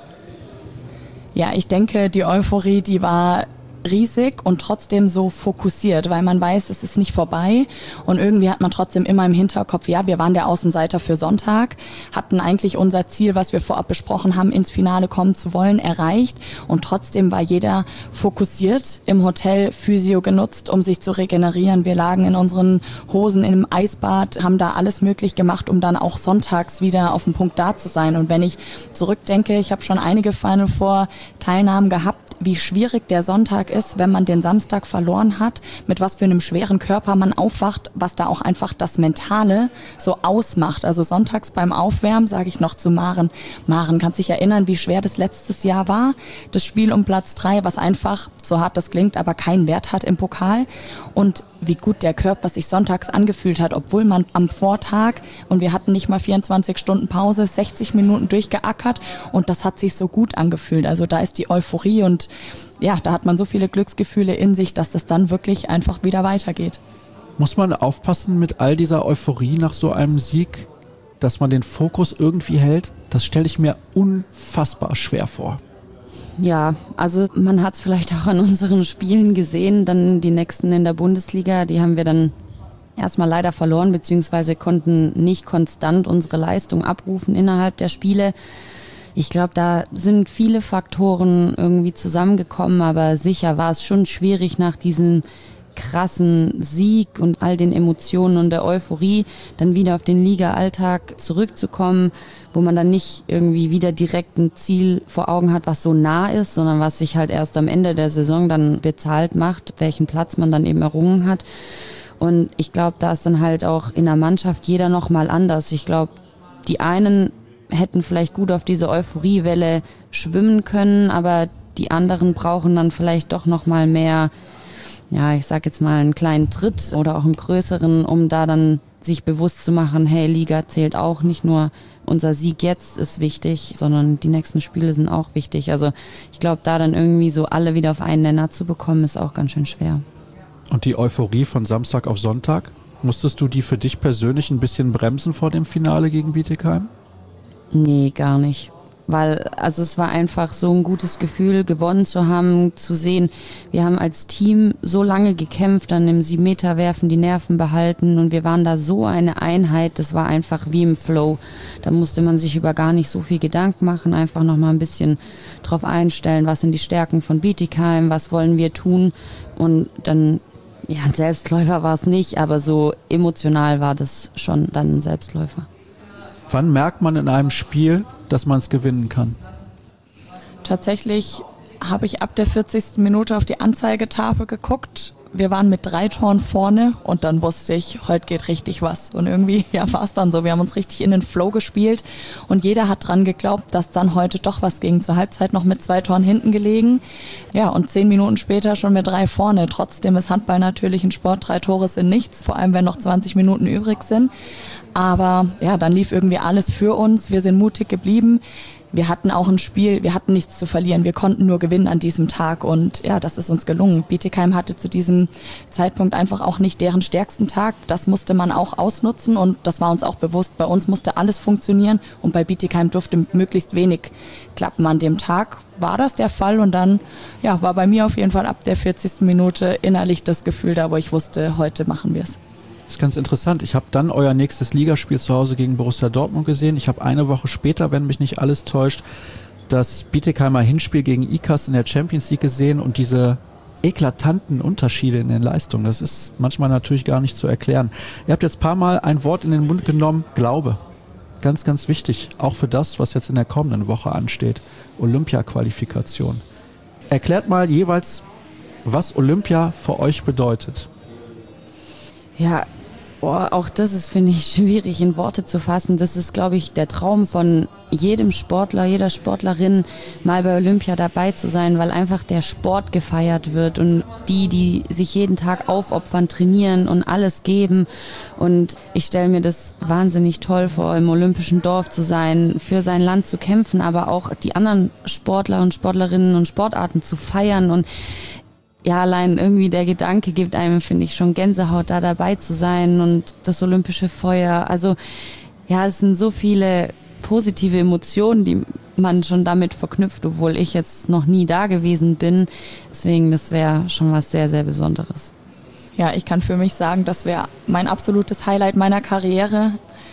Ja, ich denke, die Euphorie, die war riesig und trotzdem so fokussiert, weil man weiß, es ist nicht vorbei, und irgendwie hat man trotzdem immer im Hinterkopf, ja, wir waren der Außenseiter für Sonntag, hatten eigentlich unser Ziel, was wir vorab besprochen haben, ins Finale kommen zu wollen, erreicht, und trotzdem war jeder fokussiert, im Hotel Physio genutzt, um sich zu regenerieren. Wir lagen in unseren Hosen im Eisbad, haben da alles möglich gemacht, um dann auch sonntags wieder auf dem Punkt da zu sein. Und wenn ich zurückdenke, ich habe schon einige Final Four Teilnahmen gehabt, wie schwierig der Sonntag ist, wenn man den Samstag verloren hat, mit was für einem schweren Körper man aufwacht, was da auch einfach das Mentale so ausmacht. Also sonntags beim Aufwärmen sage ich noch zu Maren, kannst dich erinnern, wie schwer das letztes Jahr war? Das Spiel um Platz 3, was einfach, so hart das klingt, aber keinen Wert hat im Pokal. Und wie gut der Körper sich sonntags angefühlt hat, obwohl man am Vortag, und wir hatten nicht mal 24 Stunden Pause, 60 Minuten durchgeackert, und das hat sich so gut angefühlt. Also da ist die Euphorie, und ja, da hat man so viele Glücksgefühle in sich, dass es dann wirklich einfach wieder weitergeht. Muss man aufpassen mit all dieser Euphorie nach so einem Sieg, dass man den Fokus irgendwie hält? Das stelle ich mir unfassbar schwer vor. Ja, also man hat es vielleicht auch an unseren Spielen gesehen, dann die nächsten in der Bundesliga, die haben wir dann erstmal leider verloren, beziehungsweise konnten nicht konstant unsere Leistung abrufen innerhalb der Spiele. Ich glaube, da sind viele Faktoren irgendwie zusammengekommen, aber sicher war es schon schwierig nach diesem krassen Sieg und all den Emotionen und der Euphorie dann wieder auf den Liga-Alltag zurückzukommen, wo man dann nicht irgendwie wieder direkt ein Ziel vor Augen hat, was so nah ist, sondern was sich halt erst am Ende der Saison dann bezahlt macht, welchen Platz man dann eben errungen hat. Und ich glaube, da ist dann halt auch in der Mannschaft jeder nochmal anders. Ich glaube, die einen hätten vielleicht gut auf diese Euphoriewelle schwimmen können, aber die anderen brauchen dann vielleicht doch nochmal mehr, ja, ich sag jetzt mal einen kleinen Tritt oder auch einen größeren, um da dann sich bewusst zu machen, hey, Liga zählt auch, nicht nur unser Sieg jetzt ist wichtig, sondern die nächsten Spiele sind auch wichtig. Also ich glaube, da dann irgendwie so alle wieder auf einen Nenner zu bekommen, ist auch ganz schön schwer. Und die Euphorie von Samstag auf Sonntag, musstest du die für dich persönlich ein bisschen bremsen vor dem Finale gegen Bietigheim? Nee, gar nicht. Weil, also es war einfach so ein gutes Gefühl, gewonnen zu haben, zu sehen, wir haben als Team so lange gekämpft, dann im 7-Meter-Werfen die Nerven behalten und wir waren da so eine Einheit, das war einfach wie im Flow. Da musste man sich über gar nicht so viel Gedanken machen, einfach nochmal ein bisschen drauf einstellen, was sind die Stärken von Bietigheim, was wollen wir tun, und dann, ja, ein Selbstläufer war es nicht, aber so emotional war das schon dann ein Selbstläufer. Wann merkt man in einem Spiel, dass man es gewinnen kann? Tatsächlich habe ich ab der 40. Minute auf die Anzeigetafel geguckt. Wir waren mit 3 Toren vorne und dann wusste ich, heute geht richtig was. Und irgendwie, ja, war es dann so. Wir haben uns richtig in den Flow gespielt und jeder hat dran geglaubt, dass dann heute doch was ging. Zur Halbzeit noch mit 2 Toren hinten gelegen. Ja, und 10 Minuten später schon mit 3 vorne. Trotzdem ist Handball natürlich ein Sport. 3 Tore sind nichts, vor allem wenn noch 20 Minuten übrig sind. Aber ja, dann lief irgendwie alles für uns. Wir sind mutig geblieben. Wir hatten auch ein Spiel, wir hatten nichts zu verlieren. Wir konnten nur gewinnen an diesem Tag und ja, das ist uns gelungen. Bietigheim hatte zu diesem Zeitpunkt einfach auch nicht deren stärksten Tag. Das musste man auch ausnutzen und das war uns auch bewusst. Bei uns musste alles funktionieren und bei Bietigheim durfte möglichst wenig klappen an dem Tag. War das der Fall und dann ja, war bei mir auf jeden Fall ab der 40. Minute innerlich das Gefühl da, wo ich wusste, heute machen wir es. Das ist ganz interessant. Ich habe dann euer nächstes Ligaspiel zu Hause gegen Borussia Dortmund gesehen. Ich habe eine Woche später, wenn mich nicht alles täuscht, das Bietigheimer Hinspiel gegen ICAS in der Champions League gesehen und diese eklatanten Unterschiede in den Leistungen. Das ist manchmal natürlich gar nicht zu erklären. Ihr habt jetzt ein paar Mal ein Wort in den Mund genommen, Glaube. Ganz, ganz wichtig, auch für das, was jetzt in der kommenden Woche ansteht. Olympia-Qualifikation. Erklärt mal jeweils, was Olympia für euch bedeutet. Ja, auch das ist, finde ich, schwierig in Worte zu fassen. Das ist, glaube ich, der Traum von jedem Sportler, jeder Sportlerin, mal bei Olympia dabei zu sein, weil einfach der Sport gefeiert wird und die sich jeden Tag aufopfern, trainieren und alles geben. Und ich stelle mir das wahnsinnig toll vor, im olympischen Dorf zu sein, für sein Land zu kämpfen, aber auch die anderen Sportler und Sportlerinnen und Sportarten zu feiern. Und ja, allein irgendwie der Gedanke gibt einem, finde ich, schon Gänsehaut, da dabei zu sein und das olympische Feuer. Also ja, es sind so viele positive Emotionen, die man schon damit verknüpft, obwohl ich jetzt noch nie da gewesen bin. Deswegen, das wäre schon was sehr, sehr Besonderes. Ja, ich kann für mich sagen, das wäre mein absolutes Highlight meiner Karriere.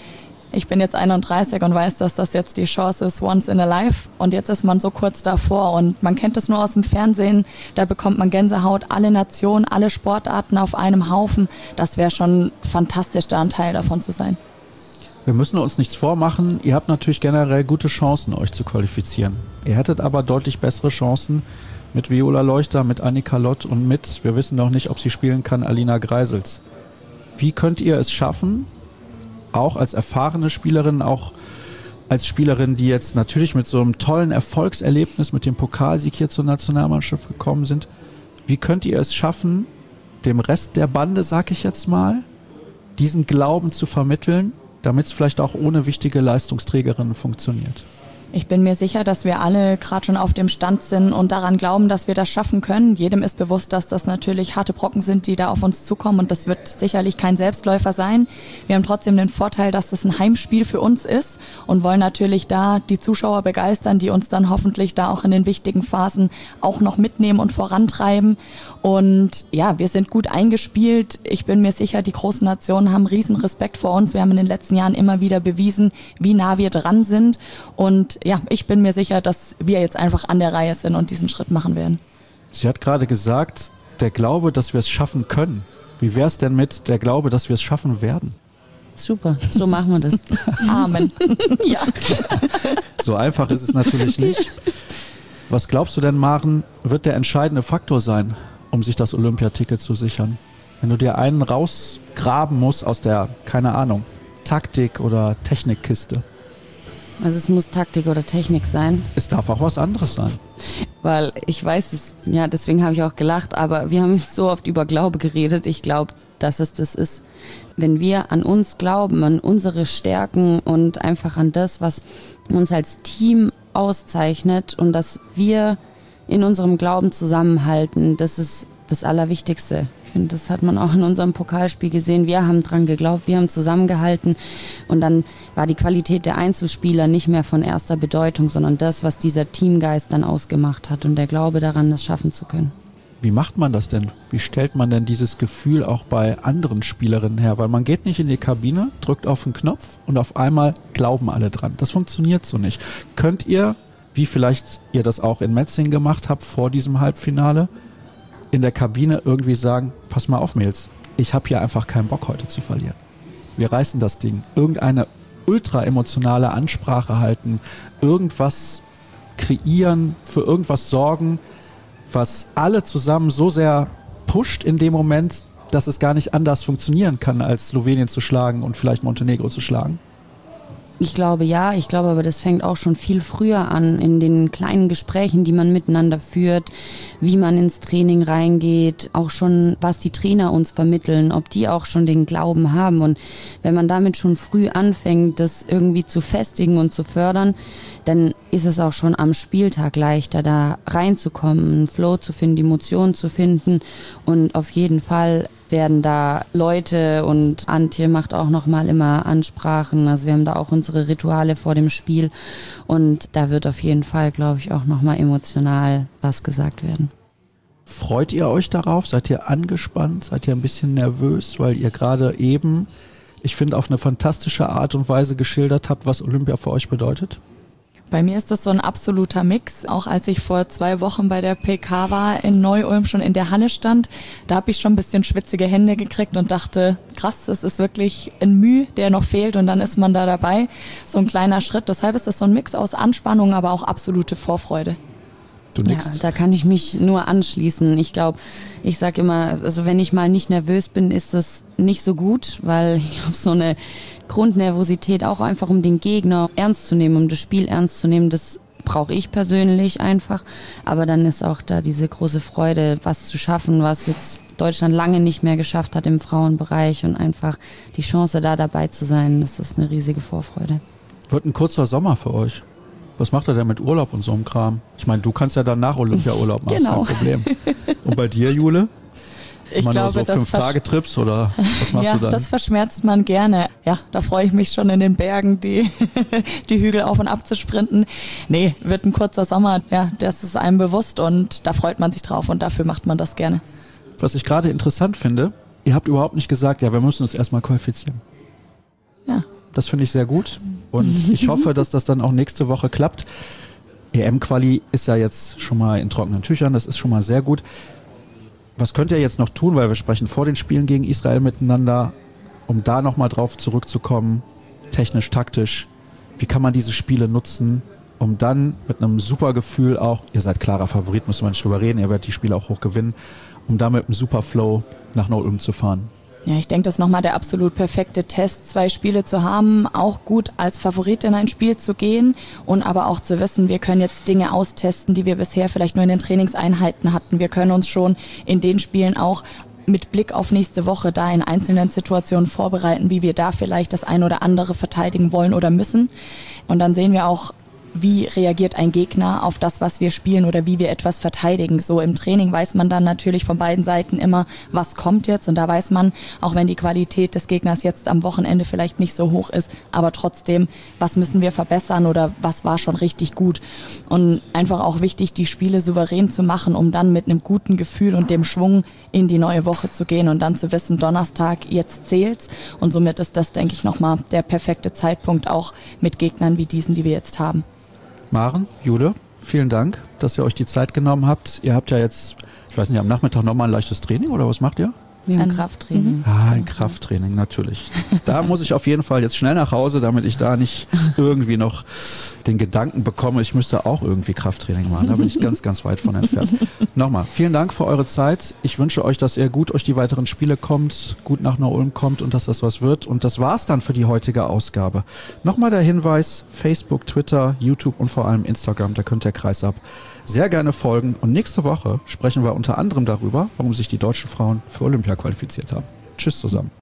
Ich bin jetzt 31 und weiß, dass das jetzt die Chance ist, once in a life. Und jetzt ist man so kurz davor und man kennt es nur aus dem Fernsehen. Da bekommt man Gänsehaut, alle Nationen, alle Sportarten auf einem Haufen. Das wäre schon fantastisch, da ein Teil davon zu sein. Wir müssen uns nichts vormachen. Ihr habt natürlich generell gute Chancen, euch zu qualifizieren. Ihr hättet aber deutlich bessere Chancen mit Viola Leuchter, mit Annika Lott und mit, wir wissen noch nicht, ob sie spielen kann, Alina Greisels. Wie könnt ihr es schaffen, auch als erfahrene Spielerin, auch als Spielerin, die jetzt natürlich mit so einem tollen Erfolgserlebnis mit dem Pokalsieg hier zur Nationalmannschaft gekommen sind, wie könnt ihr es schaffen, dem Rest der Bande, sag ich jetzt mal, diesen Glauben zu vermitteln, damit es vielleicht auch ohne wichtige Leistungsträgerinnen funktioniert? Ich bin mir sicher, dass wir alle gerade schon auf dem Stand sind und daran glauben, dass wir das schaffen können. Jedem ist bewusst, dass das natürlich harte Brocken sind, die da auf uns zukommen und das wird sicherlich kein Selbstläufer sein. Wir haben trotzdem den Vorteil, dass das ein Heimspiel für uns ist und wollen natürlich da die Zuschauer begeistern, die uns dann hoffentlich da auch in den wichtigen Phasen auch noch mitnehmen und vorantreiben. Und ja, wir sind gut eingespielt. Ich bin mir sicher, die großen Nationen haben riesen Respekt vor uns. Wir haben in den letzten Jahren immer wieder bewiesen, wie nah wir dran sind. Und ja, ich bin mir sicher, dass wir jetzt einfach an der Reihe sind und diesen Schritt machen werden. Sie hat gerade gesagt, der Glaube, dass wir es schaffen können. Wie wäre es denn mit der Glaube, dass wir es schaffen werden? Super, so machen wir das. Amen. Ja. So einfach ist es natürlich nicht. Was glaubst du denn, Maren, wird der entscheidende Faktor sein, um sich das Olympiaticket zu sichern? Wenn du dir einen rausgraben musst aus der, keine Ahnung, Taktik- oder Technikkiste. Also es muss Taktik oder Technik sein. Es darf auch was anderes sein. Weil ich weiß es, ja, deswegen habe ich auch gelacht, aber wir haben jetzt so oft über Glaube geredet. Ich glaube, dass es das ist. Wenn wir an uns glauben, an unsere Stärken und einfach an das, was uns als Team auszeichnet und dass wir in unserem Glauben zusammenhalten, das ist das Allerwichtigste. Ich finde, das hat man auch in unserem Pokalspiel gesehen. Wir haben dran geglaubt, wir haben zusammengehalten und dann war die Qualität der Einzelspieler nicht mehr von erster Bedeutung, sondern das, was dieser Teamgeist dann ausgemacht hat und der Glaube daran, das schaffen zu können. Wie macht man das denn? Wie stellt man denn dieses Gefühl auch bei anderen Spielerinnen her? Weil man geht nicht in die Kabine, drückt auf den Knopf und auf einmal glauben alle dran. Das funktioniert so nicht. Könnt ihr, wie vielleicht ihr das auch in Metzingen gemacht habt vor diesem Halbfinale, in der Kabine irgendwie sagen, pass mal auf, Mädels, ich habe hier einfach keinen Bock heute zu verlieren. Wir reißen das Ding. Irgendeine ultra emotionale Ansprache halten, irgendwas kreieren, für irgendwas sorgen, was alle zusammen so sehr pusht in dem Moment, dass es gar nicht anders funktionieren kann, als Slowenien zu schlagen und vielleicht Montenegro zu schlagen? Ich glaube ja, ich glaube aber, das fängt auch schon viel früher an, in den kleinen Gesprächen, die man miteinander führt, wie man ins Training reingeht, auch schon, was die Trainer uns vermitteln, ob die auch schon den Glauben haben. Und wenn man damit schon früh anfängt, das irgendwie zu festigen und zu fördern, dann ist es auch schon am Spieltag leichter, da reinzukommen, einen Flow zu finden, die Emotionen zu finden. Und auf jeden Fall werden da Leute, und Antje macht auch nochmal immer Ansprachen, also wir haben da auch unsere Rituale vor dem Spiel und da wird auf jeden Fall, glaube ich, auch nochmal emotional was gesagt werden. Freut ihr euch darauf? Seid ihr angespannt? Seid ihr ein bisschen nervös, weil ihr gerade eben, ich finde, auf eine fantastische Art und Weise geschildert habt, was Olympia für euch bedeutet? Bei mir ist das so ein absoluter Mix. Auch als ich vor 2 Wochen bei der PK war in Neu-Ulm, schon in der Halle stand, da habe ich schon ein bisschen schwitzige Hände gekriegt und dachte, krass, das ist wirklich ein Mühe, der noch fehlt und dann ist man da dabei. So ein kleiner Schritt. Deshalb ist das so ein Mix aus Anspannung, aber auch absolute Vorfreude. Du nickst. Ja, da kann ich mich nur anschließen. Ich glaube, ich sage immer, also wenn ich mal nicht nervös bin, ist das nicht so gut, weil ich habe so eine Grundnervosität auch einfach, um den Gegner ernst zu nehmen, um das Spiel ernst zu nehmen, das brauche ich persönlich einfach. Aber dann ist auch da diese große Freude, was zu schaffen, was jetzt Deutschland lange nicht mehr geschafft hat im Frauenbereich und einfach die Chance da dabei zu sein, das ist eine riesige Vorfreude. Wird ein kurzer Sommer für euch. Was macht er denn mit Urlaub und so einem Kram? Ich meine, du kannst ja dann nach Olympia Urlaub machen, Genau. ist kein Problem. Und bei dir, Jule? Ich glaube, so 5-Tage-Trips oder was machst ja, du dann? das verschmerzt man gerne. Ja, da freue ich mich schon in den Bergen, die Hügel auf und ab zu sprinten. Nee, wird ein kurzer Sommer, ja, das ist einem bewusst und da freut man sich drauf und dafür macht man das gerne. Was ich gerade interessant finde, ihr habt überhaupt nicht gesagt, ja, wir müssen uns erstmal qualifizieren. Ja. Das finde ich sehr gut und ich hoffe, dass das dann auch nächste Woche klappt. EM-Quali ist ja jetzt schon mal in trockenen Tüchern, das ist schon mal sehr gut. Was könnt ihr jetzt noch tun, weil wir sprechen vor den Spielen gegen Israel miteinander, um da nochmal drauf zurückzukommen, technisch, taktisch, wie kann man diese Spiele nutzen, um dann mit einem super Gefühl auch, ihr seid klarer Favorit, müssen wir nicht drüber reden, ihr werdet die Spiele auch hoch gewinnen, um da mit einem super Flow nach Neu-Ulm zu fahren? Ja, ich denke, das ist nochmal der absolut perfekte Test, 2 Spiele zu haben, auch gut als Favorit in ein Spiel zu gehen und aber auch zu wissen, wir können jetzt Dinge austesten, die wir bisher vielleicht nur in den Trainingseinheiten hatten. Wir können uns schon in den Spielen auch mit Blick auf nächste Woche da in einzelnen Situationen vorbereiten, wie wir da vielleicht das ein oder andere verteidigen wollen oder müssen. Und dann sehen wir auch, wie reagiert ein Gegner auf das, was wir spielen oder wie wir etwas verteidigen. So im Training weiß man dann natürlich von beiden Seiten immer, was kommt jetzt. Und da weiß man, auch wenn die Qualität des Gegners jetzt am Wochenende vielleicht nicht so hoch ist, aber trotzdem, was müssen wir verbessern oder was war schon richtig gut. Und einfach auch wichtig, die Spiele souverän zu machen, um dann mit einem guten Gefühl und dem Schwung in die neue Woche zu gehen und dann zu wissen, Donnerstag, jetzt zählt's. Und somit ist das, denke ich, nochmal der perfekte Zeitpunkt auch mit Gegnern wie diesen, die wir jetzt haben. Maren, Jule, vielen Dank, dass ihr euch die Zeit genommen habt. Ihr habt ja jetzt Ich weiß nicht, am Nachmittag nochmal ein leichtes Training oder was macht ihr? Ja, ein Krafttraining. Ein Krafttraining, natürlich. Da muss ich auf jeden Fall jetzt schnell nach Hause, damit ich da nicht irgendwie noch den Gedanken bekomme, ich müsste auch irgendwie Krafttraining machen. Da bin ich ganz, ganz weit von entfernt. Nochmal, vielen Dank für eure Zeit. Ich wünsche euch, dass ihr gut durch die weiteren Spiele kommt, gut nach Neu-Ulm kommt und dass das was wird. Und das war's dann für die heutige Ausgabe. Nochmal der Hinweis, Facebook, Twitter, YouTube und vor allem Instagram, da könnt ihr Kreisab sehr gerne folgen. Und nächste Woche sprechen wir unter anderem darüber, warum sich die deutschen Frauen für Olympia qualifiziert haben. Tschüss zusammen.